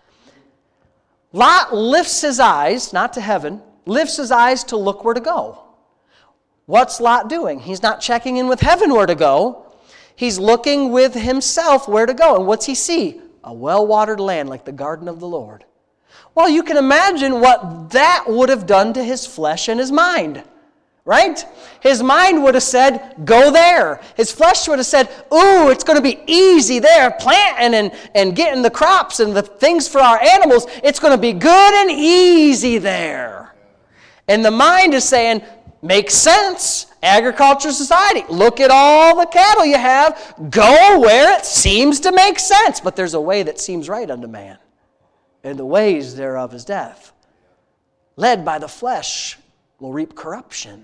Lot lifts his eyes, not to heaven, lifts his eyes to look where to go. What's Lot doing? He's not checking in with heaven where to go. He's looking with himself where to go. And what's he see? A well-watered land like the garden of the Lord. Well, you can imagine what that would have done to his flesh and his mind. Right? His mind would have said, go there. His flesh would have said, ooh, it's going to be easy there, planting and, and getting the crops and the things for our animals. It's going to be good and easy there. And the mind is saying, makes sense. Agriculture society. Look at all the cattle you have. Go where it seems to make sense. But there's a way that seems right unto man, and the ways thereof is death. Led by the flesh will reap corruption.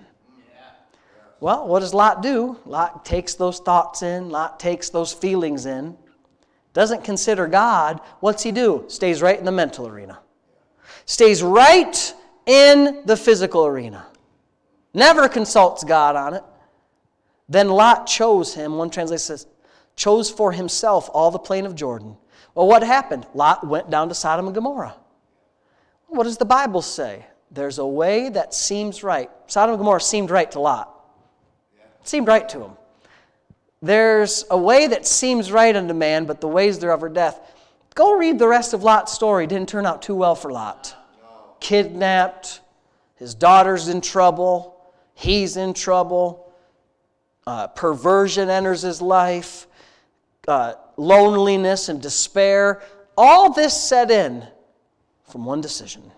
Well, what does Lot do? Lot takes those thoughts in. Lot takes those feelings in. Doesn't consider God. What's he do? Stays right in the mental arena. Stays right in the physical arena. Never consults God on it. Then Lot chose him. One translation says, chose for himself all the plain of Jordan. Well, what happened? Lot went down to Sodom and Gomorrah. What does the Bible say? There's a way that seems right. Sodom and Gomorrah seemed right to Lot. It seemed right to him. There's a way that seems right unto man, but the ways thereof are death. Go read the rest of Lot's story. Didn't turn out too well for Lot. Kidnapped. His daughter's in trouble. He's in trouble. Uh, perversion enters his life. Uh, loneliness and despair. All this set in from one decision.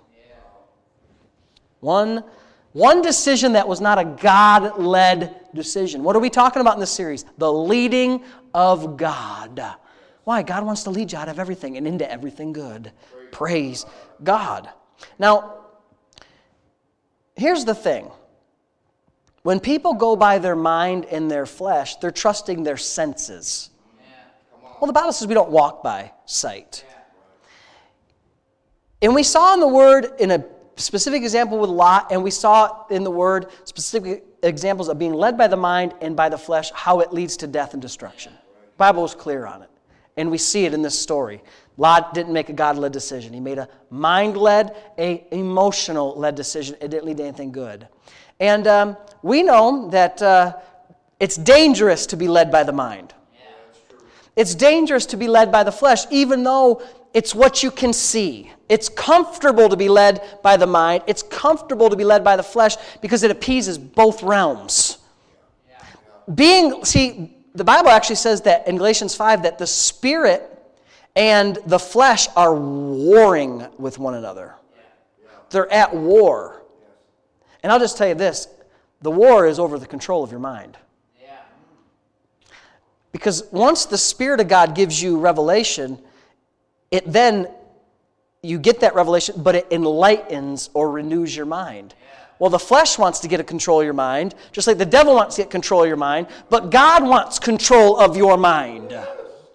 One, one decision that was not a God-led decision. What are we talking about in this series? The leading of God. Why? God wants to lead you out of everything and into everything good. Praise God. Now, here's the thing. When people go by their mind and their flesh, they're trusting their senses. Well, the Bible says we don't walk by sight. And we saw in the Word in a specific example with Lot, and we saw in the Word specific examples of being led by the mind and by the flesh, how it leads to death and destruction. The Bible is clear on it. And we see it in this story. Lot didn't make a God-led decision. He made a mind-led, a emotional-led decision. It didn't lead to anything good. And um, we know that uh, it's dangerous to be led by the mind. It's dangerous to be led by the flesh, even though it's what you can see. It's comfortable to be led by the mind. It's comfortable to be led by the flesh because it appeases both realms. Yeah. Being, see, the Bible actually says that in Galatians five that the spirit and the flesh are warring with one another. Yeah. Yeah. They're at war. Yes. And I'll just tell you this, the war is over the control of your mind. Yeah. Because once the Spirit of God gives you revelation, it then, you get that revelation, but it enlightens or renews your mind. Yeah. Well, the flesh wants to get a control of your mind, just like the devil wants to get control of your mind, but God wants control of your mind. Yeah.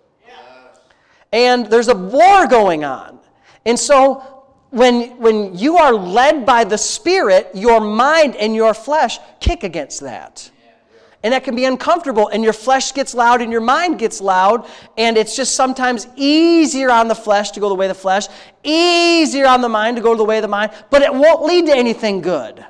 And there's a war going on. And so, when, when you are led by the Spirit, your mind and your flesh kick against that. And that can be uncomfortable, and your flesh gets loud and your mind gets loud, and it's just sometimes easier on the flesh to go the way of the flesh, easier on the mind to go the way of the mind, but it won't lead to anything good.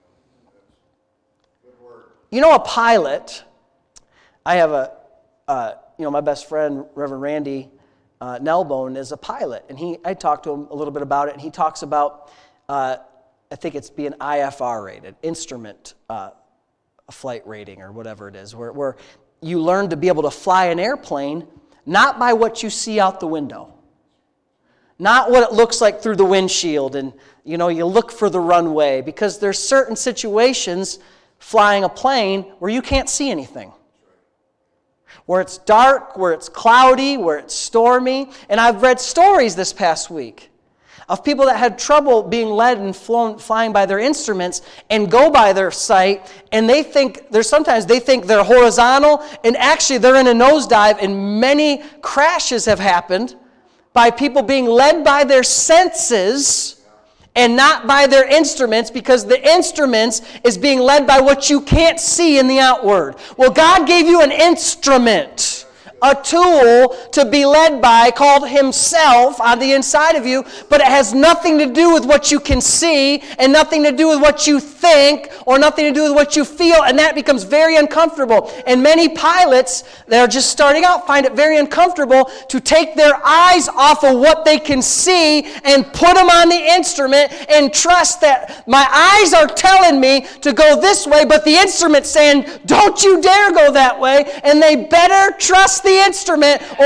You know, a pilot, I have a, uh, you know, my best friend, Reverend Randy uh, Nelbone, is a pilot, and he, I talked to him a little bit about it, and he talks about, uh, I think it's being I F R rated, instrument uh a flight rating or whatever it is, where, where you learn to be able to fly an airplane not by what you see out the window, not what it looks like through the windshield, and you know you look for the runway, because there's certain situations flying a plane where you can't see anything. where it's dark, where it's cloudy, where it's stormy. And I've read stories this past week of people that had trouble being led and flown, flying by their instruments and go by their sight, and they think, there's sometimes they think they're horizontal, and actually they're in a nosedive, and many crashes have happened by people being led by their senses and not by their instruments, because the instruments is being led by what you can't see in the outward. Well, God gave you an instrument, a tool to be led by called Himself on the inside of you, but it has nothing to do with what you can see and nothing to do with what you think or nothing to do with what you feel, and that becomes very uncomfortable. And many pilots that are just starting out find it very uncomfortable to take their eyes off of what they can see and put them on the instrument and trust that my eyes are telling me to go this way, but the instrument's saying, don't you dare go that way, and they better trust the instrument or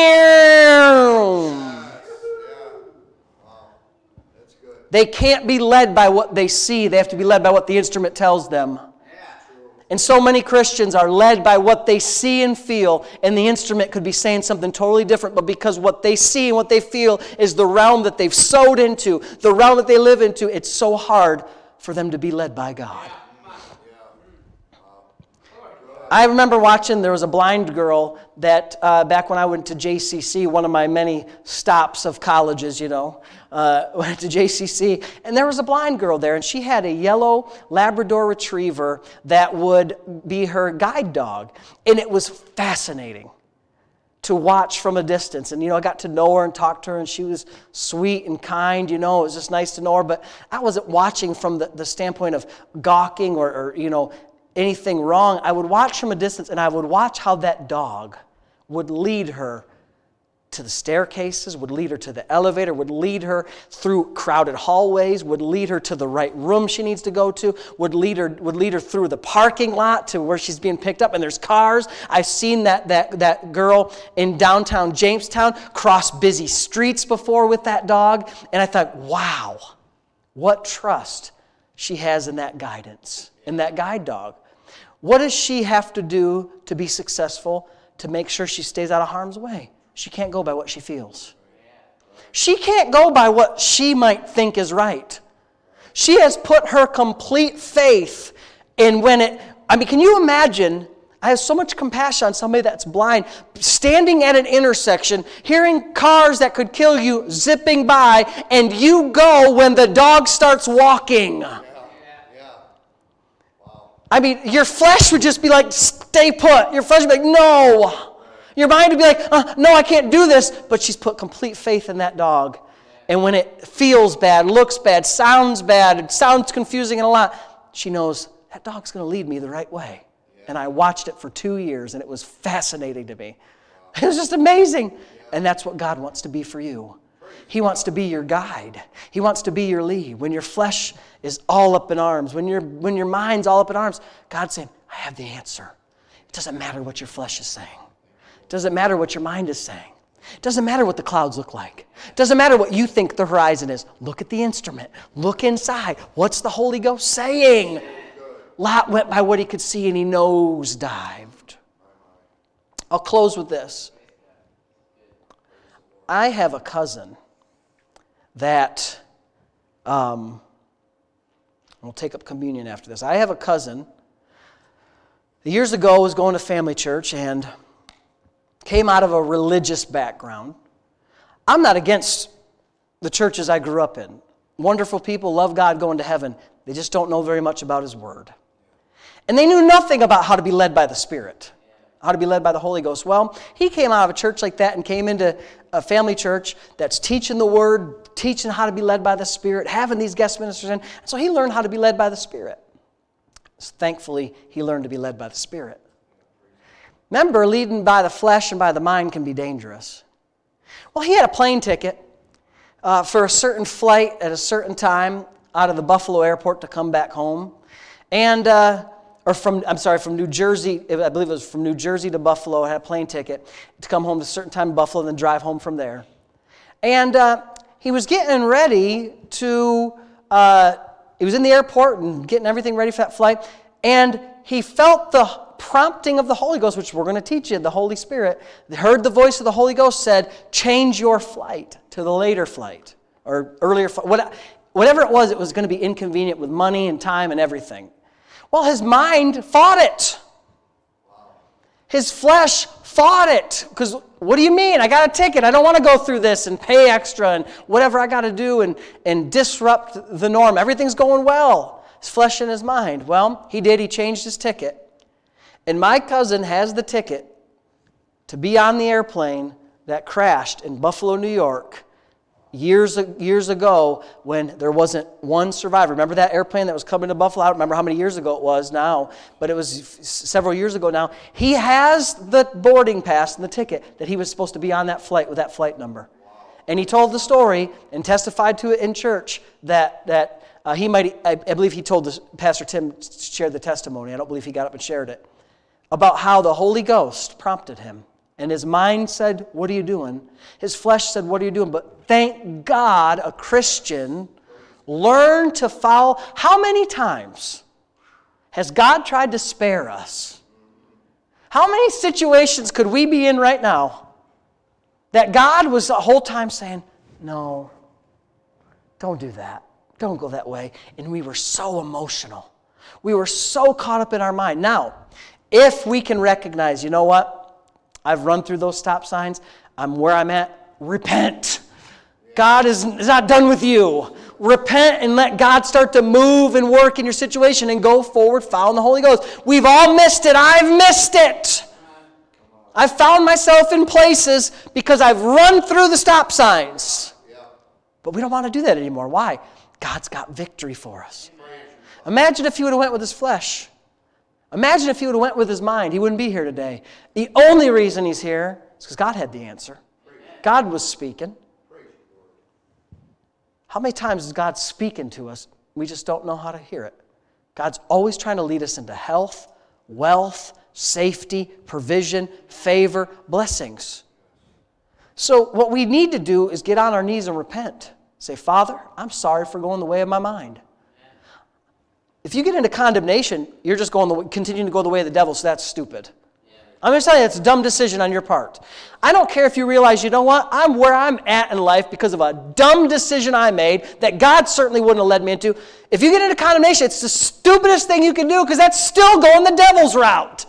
they can't be led by what they see. They have to be led by what the instrument tells them. And so many Christians are led by what they see and feel, and the instrument could be saying something totally different, but because what they see and what they feel is the realm that they've sowed into, the realm that they live into, it's so hard for them to be led by God. I remember watching, there was a blind girl that uh, back when I went to J C C, one of my many stops of colleges, you know, uh, went to J C C, and there was a blind girl there, and she had a yellow Labrador Retriever that would be her guide dog, and it was fascinating to watch from a distance. And, you know, I got to know her and talk to her, and she was sweet and kind, you know, it was just nice to know her, but I wasn't watching from the, the standpoint of gawking or, or, you know, anything wrong. I would watch from a distance, and I would watch how that dog would lead her to the staircases, would lead her to the elevator, would lead her through crowded hallways, would lead her to the right room she needs to go to, would lead her would lead her through the parking lot to where she's being picked up, and there's cars. I've seen that that that girl in downtown Jamestown cross busy streets before with that dog, and I thought, wow, what trust she has in that guidance, in that guide dog. What does she have to do to be successful to make sure she stays out of harm's way? She can't go by what she feels. She can't go by what she might think is right. She has put her complete faith in when it... I mean, can you imagine... I have so much compassion on somebody that's blind, standing at an intersection, hearing cars that could kill you zipping by, and you go when the dog starts walking. I mean, your flesh would just be like, stay put. Your flesh would be like, no. Your mind would be like, uh, no, I can't do this. But she's put complete faith in that dog. And when it feels bad, looks bad, sounds bad, it sounds confusing and a lot, she knows that dog's going to lead me the right way. And I watched it for two years, and it was fascinating to me. It was just amazing. And that's what God wants to be for you. He wants to be your guide. He wants to be your lead. When your flesh is all up in arms, when your when your mind's all up in arms, God's saying, I have the answer. It doesn't matter what your flesh is saying. It doesn't matter what your mind is saying. It doesn't matter what the clouds look like. It doesn't matter what you think the horizon is. Look at the instrument. Look inside. What's the Holy Ghost saying? Lot went by what he could see, and he nosedived. I'll close with this. I have a cousin that, um, we'll take up communion after this. I have a cousin that years ago was going to family church and came out of a religious background. I'm not against the churches I grew up in. Wonderful people, love God, going to heaven. They just don't know very much about His Word. And they knew nothing about how to be led by the Spirit, how to be led by the Holy Ghost. Well, he came out of a church like that and came into a family church that's teaching the Word, teaching how to be led by the Spirit, having these guest ministers in. So he learned how to be led by the Spirit. So thankfully, he learned to be led by the Spirit. Remember, leading by the flesh and by the mind can be dangerous. Well, he had a plane ticket uh, for a certain flight at a certain time out of the Buffalo airport to come back home. And... Uh, Or from, I'm sorry, from New Jersey, I believe it was from New Jersey to Buffalo. I had a plane ticket to come home at a certain time in Buffalo and then drive home from there. And uh, he was getting ready to, uh, he was in the airport and getting everything ready for that flight. And he felt the prompting of the Holy Ghost, which we're going to teach you, the Holy Spirit, heard the voice of the Holy Ghost, said, change your flight to the later flight, or earlier flight. Whatever it was, it was going to be inconvenient with money and time and everything. Well, his mind fought it. His flesh fought it. Because what do you mean? I got a ticket. I don't want to go through this and pay extra and whatever I got to do and, and disrupt the norm. Everything's going well. His flesh and his mind. Well, he did. He changed his ticket. And my cousin has the ticket to be on the airplane that crashed in Buffalo, New York, years years ago when there wasn't one survivor. Remember that airplane that was coming to Buffalo? I don't remember how many years ago it was now, but it was several years ago now. He has the boarding pass and the ticket that he was supposed to be on that flight with that flight number. And he told the story and testified to it in church that that uh, he might, I, I believe he told this, Pastor Tim shared the testimony. I don't believe he got up and shared it. About how the Holy Ghost prompted him. And his mind said, what are you doing? His flesh said, what are you doing? But thank God a Christian learned to follow. How many times has God tried to spare us? How many situations could we be in right now that God was the whole time saying, no, don't do that. Don't go that way. And we were so emotional. We were so caught up in our mind. Now, if we can recognize, you know what? I've run through those stop signs. I'm where I'm at. Repent. God is, is not done with you. Repent and let God start to move and work in your situation and go forward following the Holy Ghost. We've all missed it. I've missed it. I've found myself in places because I've run through the stop signs. But we don't want to do that anymore. Why? God's got victory for us. Imagine if he would have went with his flesh. Imagine if he would have went with his mind. He wouldn't be here today. The only reason he's here is because God had the answer. God was speaking. How many times is God speaking to us? We just don't know how to hear it. God's always trying to lead us into health, wealth, safety, provision, favor, blessings. So what we need to do is get on our knees and repent. Say, Father, I'm sorry for going the way of my mind. If you get into condemnation, you're just going the, continuing to go the way of the devil, so that's stupid. I'm going to tell you, it's a dumb decision on your part. I don't care if you realize, you know what, I'm where I'm at in life because of a dumb decision I made that God certainly wouldn't have led me into. If you get into condemnation, it's the stupidest thing you can do because that's still going the devil's route.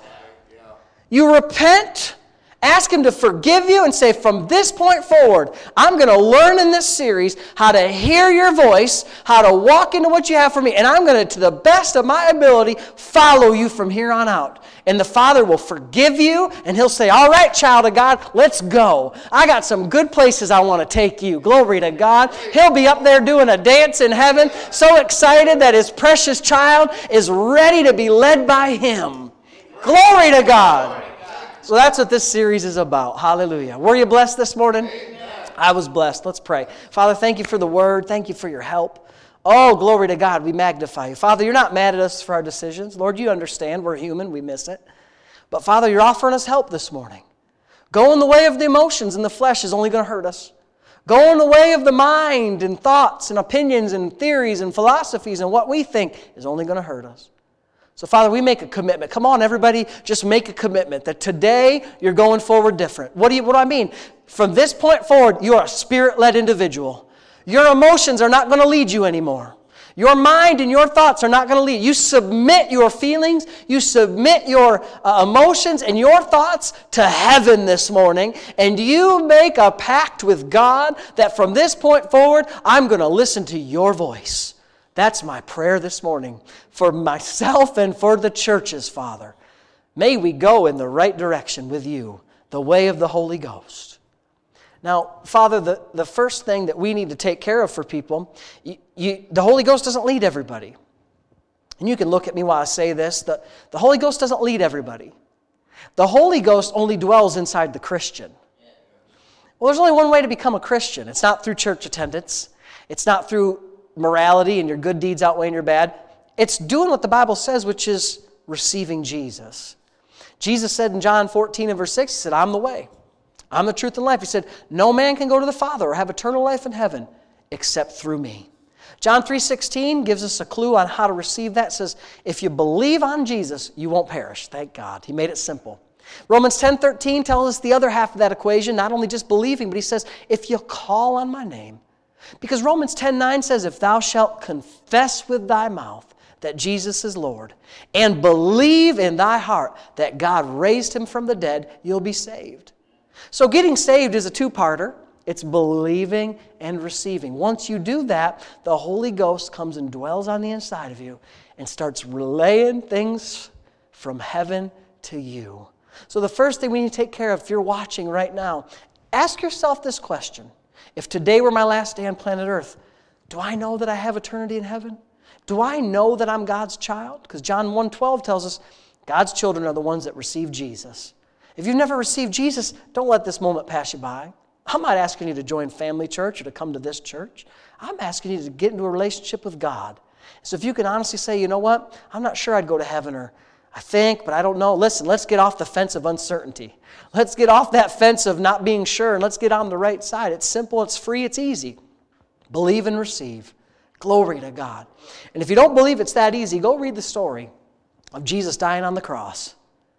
You repent, ask him to forgive you and say, from this point forward, I'm going to learn in this series how to hear your voice, how to walk into what you have for me, and I'm going to, to the best of my ability, follow you from here on out. And the Father will forgive you, and he'll say, all right, child of God, let's go. I got some good places I want to take you. Glory to God. He'll be up there doing a dance in heaven, so excited that his precious child is ready to be led by him. Glory to God. So that's what this series is about. Hallelujah. Were you blessed this morning? Amen. I was blessed. Let's pray. Father, thank you for the word. Thank you for your help. Oh, glory to God. We magnify you. Father, you're not mad at us for our decisions. Lord, you understand. We're human. We miss it. But Father, you're offering us help this morning. Going the way of the emotions and the flesh is only going to hurt us. Going the way of the mind and thoughts and opinions and theories and philosophies and what we think is only going to hurt us. So, Father, we make a commitment. Come on, everybody, just make a commitment that today you're going forward different. What do you? What do I mean? From this point forward, you're a Spirit-led individual. Your emotions are not going to lead you anymore. Your mind and your thoughts are not going to lead. You submit your feelings, you submit your uh, emotions and your thoughts to heaven this morning, and you make a pact with God that from this point forward, I'm going to listen to your voice. That's my prayer this morning for myself and for the churches, Father. May we go in the right direction with you, the way of the Holy Ghost. Now, Father, the, the first thing that we need to take care of for people, you, you, the Holy Ghost doesn't lead everybody. And you can look at me while I say this. The, the Holy Ghost doesn't lead everybody. The Holy Ghost only dwells inside the Christian. Well, there's only one way to become a Christian. It's not through church attendance. It's not through morality and your good deeds outweighing your bad. It's doing what the Bible says, which is receiving Jesus. Jesus said in John fourteen and verse six, he said, I'm the way. I'm the truth and life. He said, no man can go to the Father or have eternal life in heaven except through me. John three sixteen gives us a clue on how to receive that. It says, if you believe on Jesus, you won't perish. Thank God. He made it simple. Romans ten thirteen tells us the other half of that equation, not only just believing, but he says, if you'll call on my name. Because Romans ten nine says, if thou shalt confess with thy mouth that Jesus is Lord, and believe in thy heart that God raised him from the dead, you'll be saved. So getting saved is a two-parter. It's believing and receiving. Once you do that, the Holy Ghost comes and dwells on the inside of you and starts relaying things from heaven to you. So the first thing we need to take care of, if you're watching right now, ask yourself this question. If today were my last day on planet Earth, do I know that I have eternity in heaven? Do I know that I'm God's child? Because John one twelve tells us God's children are the ones that receive Jesus. If you've never received Jesus, don't let this moment pass you by. I'm not asking you to join Family Church or to come to this church. I'm asking you to get into a relationship with God. So if you can honestly say, you know what, I'm not sure I'd go to heaven, or I think, but I don't know. Listen, let's get off the fence of uncertainty. Let's get off that fence of not being sure, and let's get on the right side. It's simple, it's free, it's easy. Believe and receive. Glory to God. And if you don't believe it's that easy, go read the story of Jesus dying on the cross.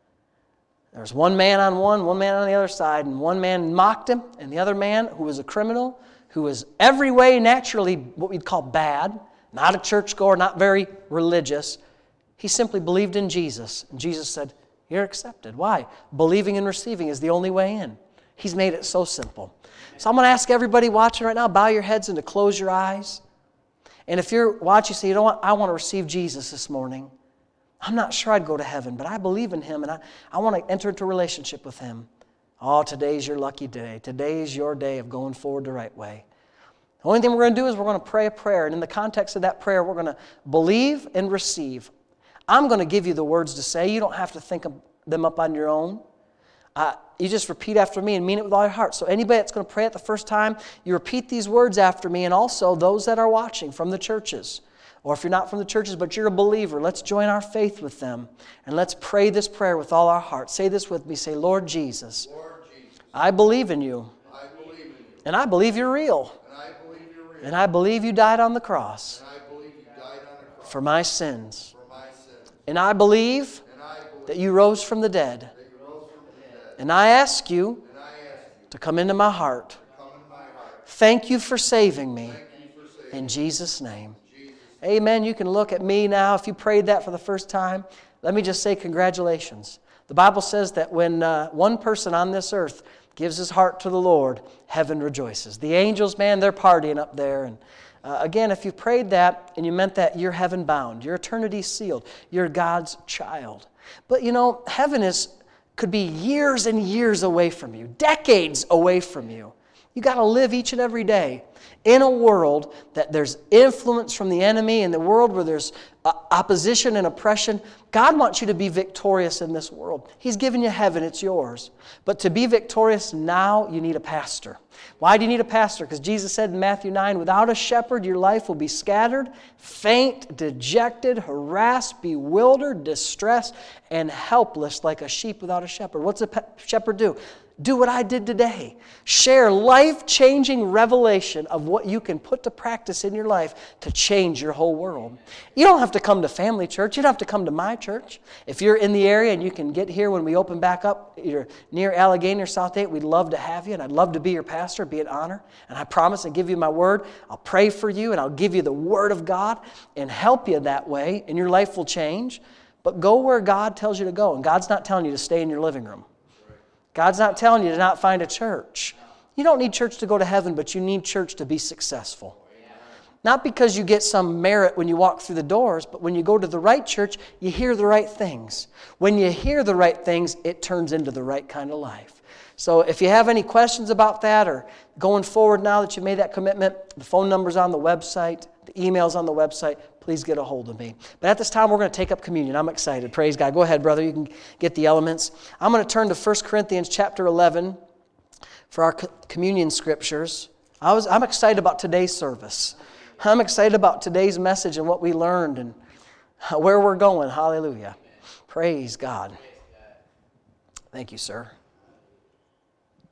There's one man on one, one man on the other side, and one man mocked him, and the other man, who was a criminal, who was every way naturally what we'd call bad, not a churchgoer, not very religious, he simply believed in Jesus. And Jesus said, you're accepted. Why? Believing and receiving is the only way in. He's made it so simple. So I'm going to ask everybody watching right now, bow your heads and to close your eyes. And if you're watching, say, you know what, I want to receive Jesus this morning. I'm not sure I'd go to heaven, but I believe in Him, and I, I want to enter into a relationship with Him. Oh, today's your lucky day. Today is your day of going forward the right way. The only thing we're going to do is we're going to pray a prayer, and in the context of that prayer, we're going to believe and receive. I'm going to give you the words to say. You don't have to think of them up on your own. Uh, you just repeat after me and mean it with all your heart. So anybody that's going to pray it the first time, you repeat these words after me, and also those that are watching from the churches. Or if you're not from the churches, but you're a believer, let's join our faith with them. And let's pray this prayer with all our heart. Say this with me. Say, Lord Jesus, Lord Jesus, I believe in you. I believe in you. And I believe you're real. And I believe you're real. And I believe you died on the cross And I believe you died on the cross for my sins. for my sins. And I believe And I believe that you rose from the dead. that you rose from the dead. And I ask you And I ask you to come into my heart. to come in my heart. Thank you for saving me. Thank you for saving In Jesus' name. Jesus. Amen. You can look at me now. If you prayed that for the first time, let me just say congratulations. The Bible says that when uh, one person on this earth gives his heart to the Lord, heaven rejoices. The angels, man, they're partying up there. And uh, again, if you prayed that and you meant that, you're heaven bound. Your eternity's sealed. You're God's child. But you know, heaven is could be years and years away from you, decades away from you. You got to live each and every day in a world that there's influence from the enemy, in the world where there's uh, opposition and oppression. God wants you to be victorious in this world. He's given you heaven, it's yours. But to be victorious now, you need a pastor. Why do you need a pastor? Because Jesus said in Matthew nine, without a shepherd, your life will be scattered, faint, dejected, harassed, bewildered, distressed, and helpless like a sheep without a shepherd. What's a pe- shepherd do? Do what I did today. Share life-changing revelation of what you can put to practice in your life to change your whole world. You don't have to come to Family Church. You don't have to come to my church. If you're in the area and you can get here when we open back up, you're near Allegheny or South Dayton, we'd love to have you, and I'd love to be your pastor. It'd be an honor. And I promise and give you my word. I'll pray for you, and I'll give you the Word of God and help you that way, and your life will change. But go where God tells you to go, and God's not telling you to stay in your living room. God's not telling you to not find a church. You don't need church to go to heaven, but you need church to be successful. Not because you get some merit when you walk through the doors, but when you go to the right church, you hear the right things. When you hear the right things, it turns into the right kind of life. So if you have any questions about that, or going forward now that you made that commitment, the phone number's on the website, the email's on the website, please get a hold of me. But at this time, we're going to take up communion. I'm excited. Praise God. Go ahead, brother. You can get the elements. I'm going to turn to First Corinthians chapter eleven for our communion scriptures. I was, I'm excited about today's service. I'm excited about today's message and what we learned and where we're going. Hallelujah. Praise God. Thank you, sir.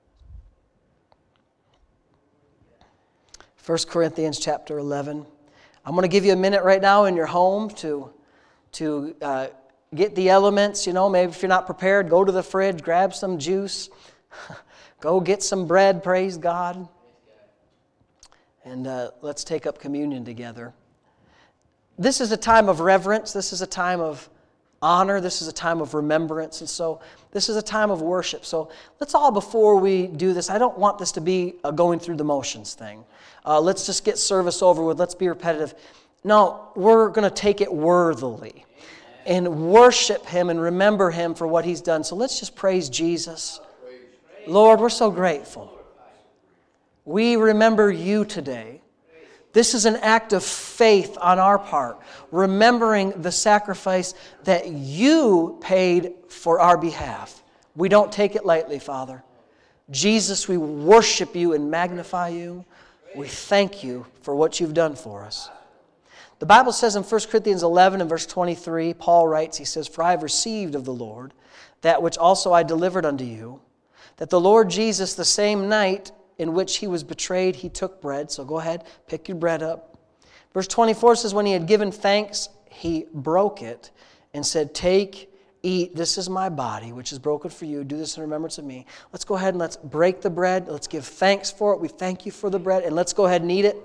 First Corinthians chapter eleven. I'm going to give you a minute right now in your home to, to uh, get the elements. You know, maybe if you're not prepared, go to the fridge, grab some juice. Go get some bread, praise God. And uh, let's take up communion together. This is a time of reverence. This is a time of honor. This is a time of remembrance. And so this is a time of worship. So let's all, before we do this, I don't want this to be a going through the motions thing. Uh, let's just get service over with. Let's be repetitive. No, we're going to take it worthily and worship Him and remember Him for what He's done. So let's just praise Jesus. Lord, we're so grateful. We remember You today. This is an act of faith on our part, remembering the sacrifice that You paid for our behalf. We don't take it lightly, Father. Jesus, we worship You and magnify You. We thank You for what You've done for us. The Bible says in First Corinthians eleven and verse twenty-three, Paul writes, he says, "For I have received of the Lord that which also I delivered unto you, that the Lord Jesus, the same night in which He was betrayed, He took bread." So go ahead, pick your bread up. Verse twenty-four says, "When He had given thanks, He broke it and said, 'Take, eat, this is my body, which is broken for you. Do this in remembrance of me.'" Let's go ahead and let's break the bread. Let's give thanks for it. We thank You for the bread, and let's go ahead and eat it.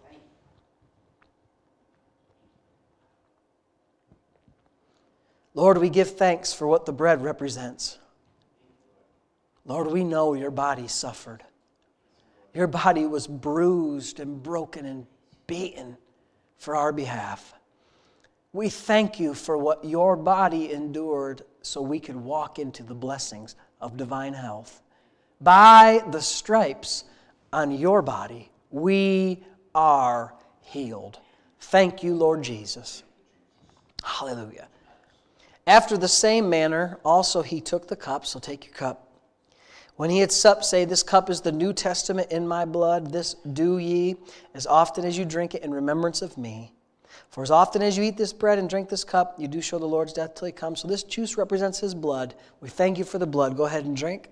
Lord, we give thanks for what the bread represents. Lord, we know Your body suffered. Your body was bruised and broken and beaten for our behalf. We thank You for what Your body endured so we could walk into the blessings of divine health. By the stripes on Your body, we are healed. Thank You, Lord Jesus. Hallelujah. After the same manner, also He took the cup, so take your cup. When He had supped, say, "This cup is the New Testament in my blood. This do ye as often as you drink it in remembrance of me. For as often as you eat this bread and drink this cup, you do show the Lord's death till He comes." So this juice represents His blood. We thank You for the blood. Go ahead and drink.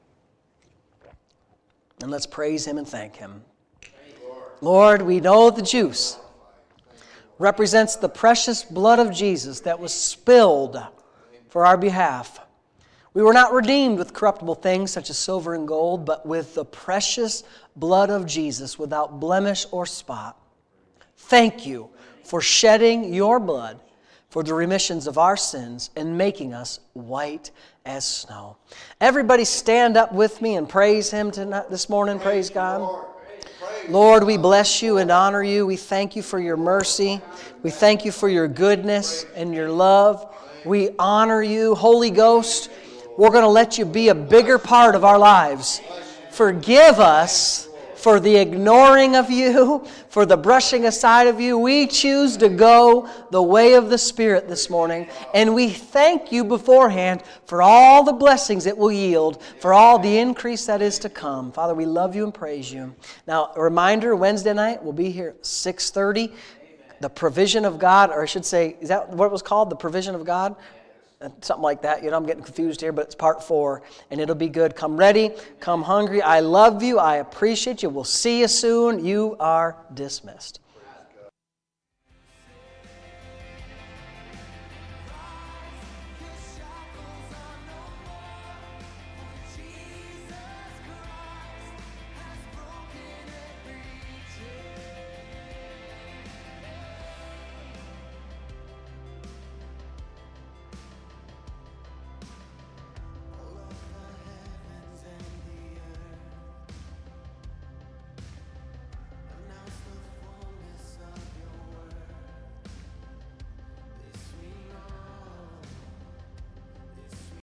And let's praise Him and thank Him. Lord, we know the juice represents the precious blood of Jesus that was spilled for our behalf. We were not redeemed with corruptible things such as silver and gold, but with the precious blood of Jesus without blemish or spot. Thank You for shedding Your blood for the remissions of our sins and making us white as snow. Everybody stand up with me and praise Him tonight, this morning. Praise God. Lord, we bless You and honor You. We thank You for Your mercy. We thank You for Your goodness and Your love. We honor You. Holy Ghost, we're going to let You be a bigger part of our lives. Forgive us for the ignoring of You, for the brushing aside of You. We choose to go the way of the Spirit this morning, and we thank You beforehand for all the blessings it will yield, for all the increase that is to come. Father, we love You and praise You. Now, a reminder, Wednesday night, we'll be here at six thirty. The provision of God, or I should say, is that what it was called? The provision of God? Something like that. You know, I'm getting confused here, but it's part four, and it'll be good. Come ready, come hungry. I love you. I appreciate you. We'll see you soon. You are dismissed.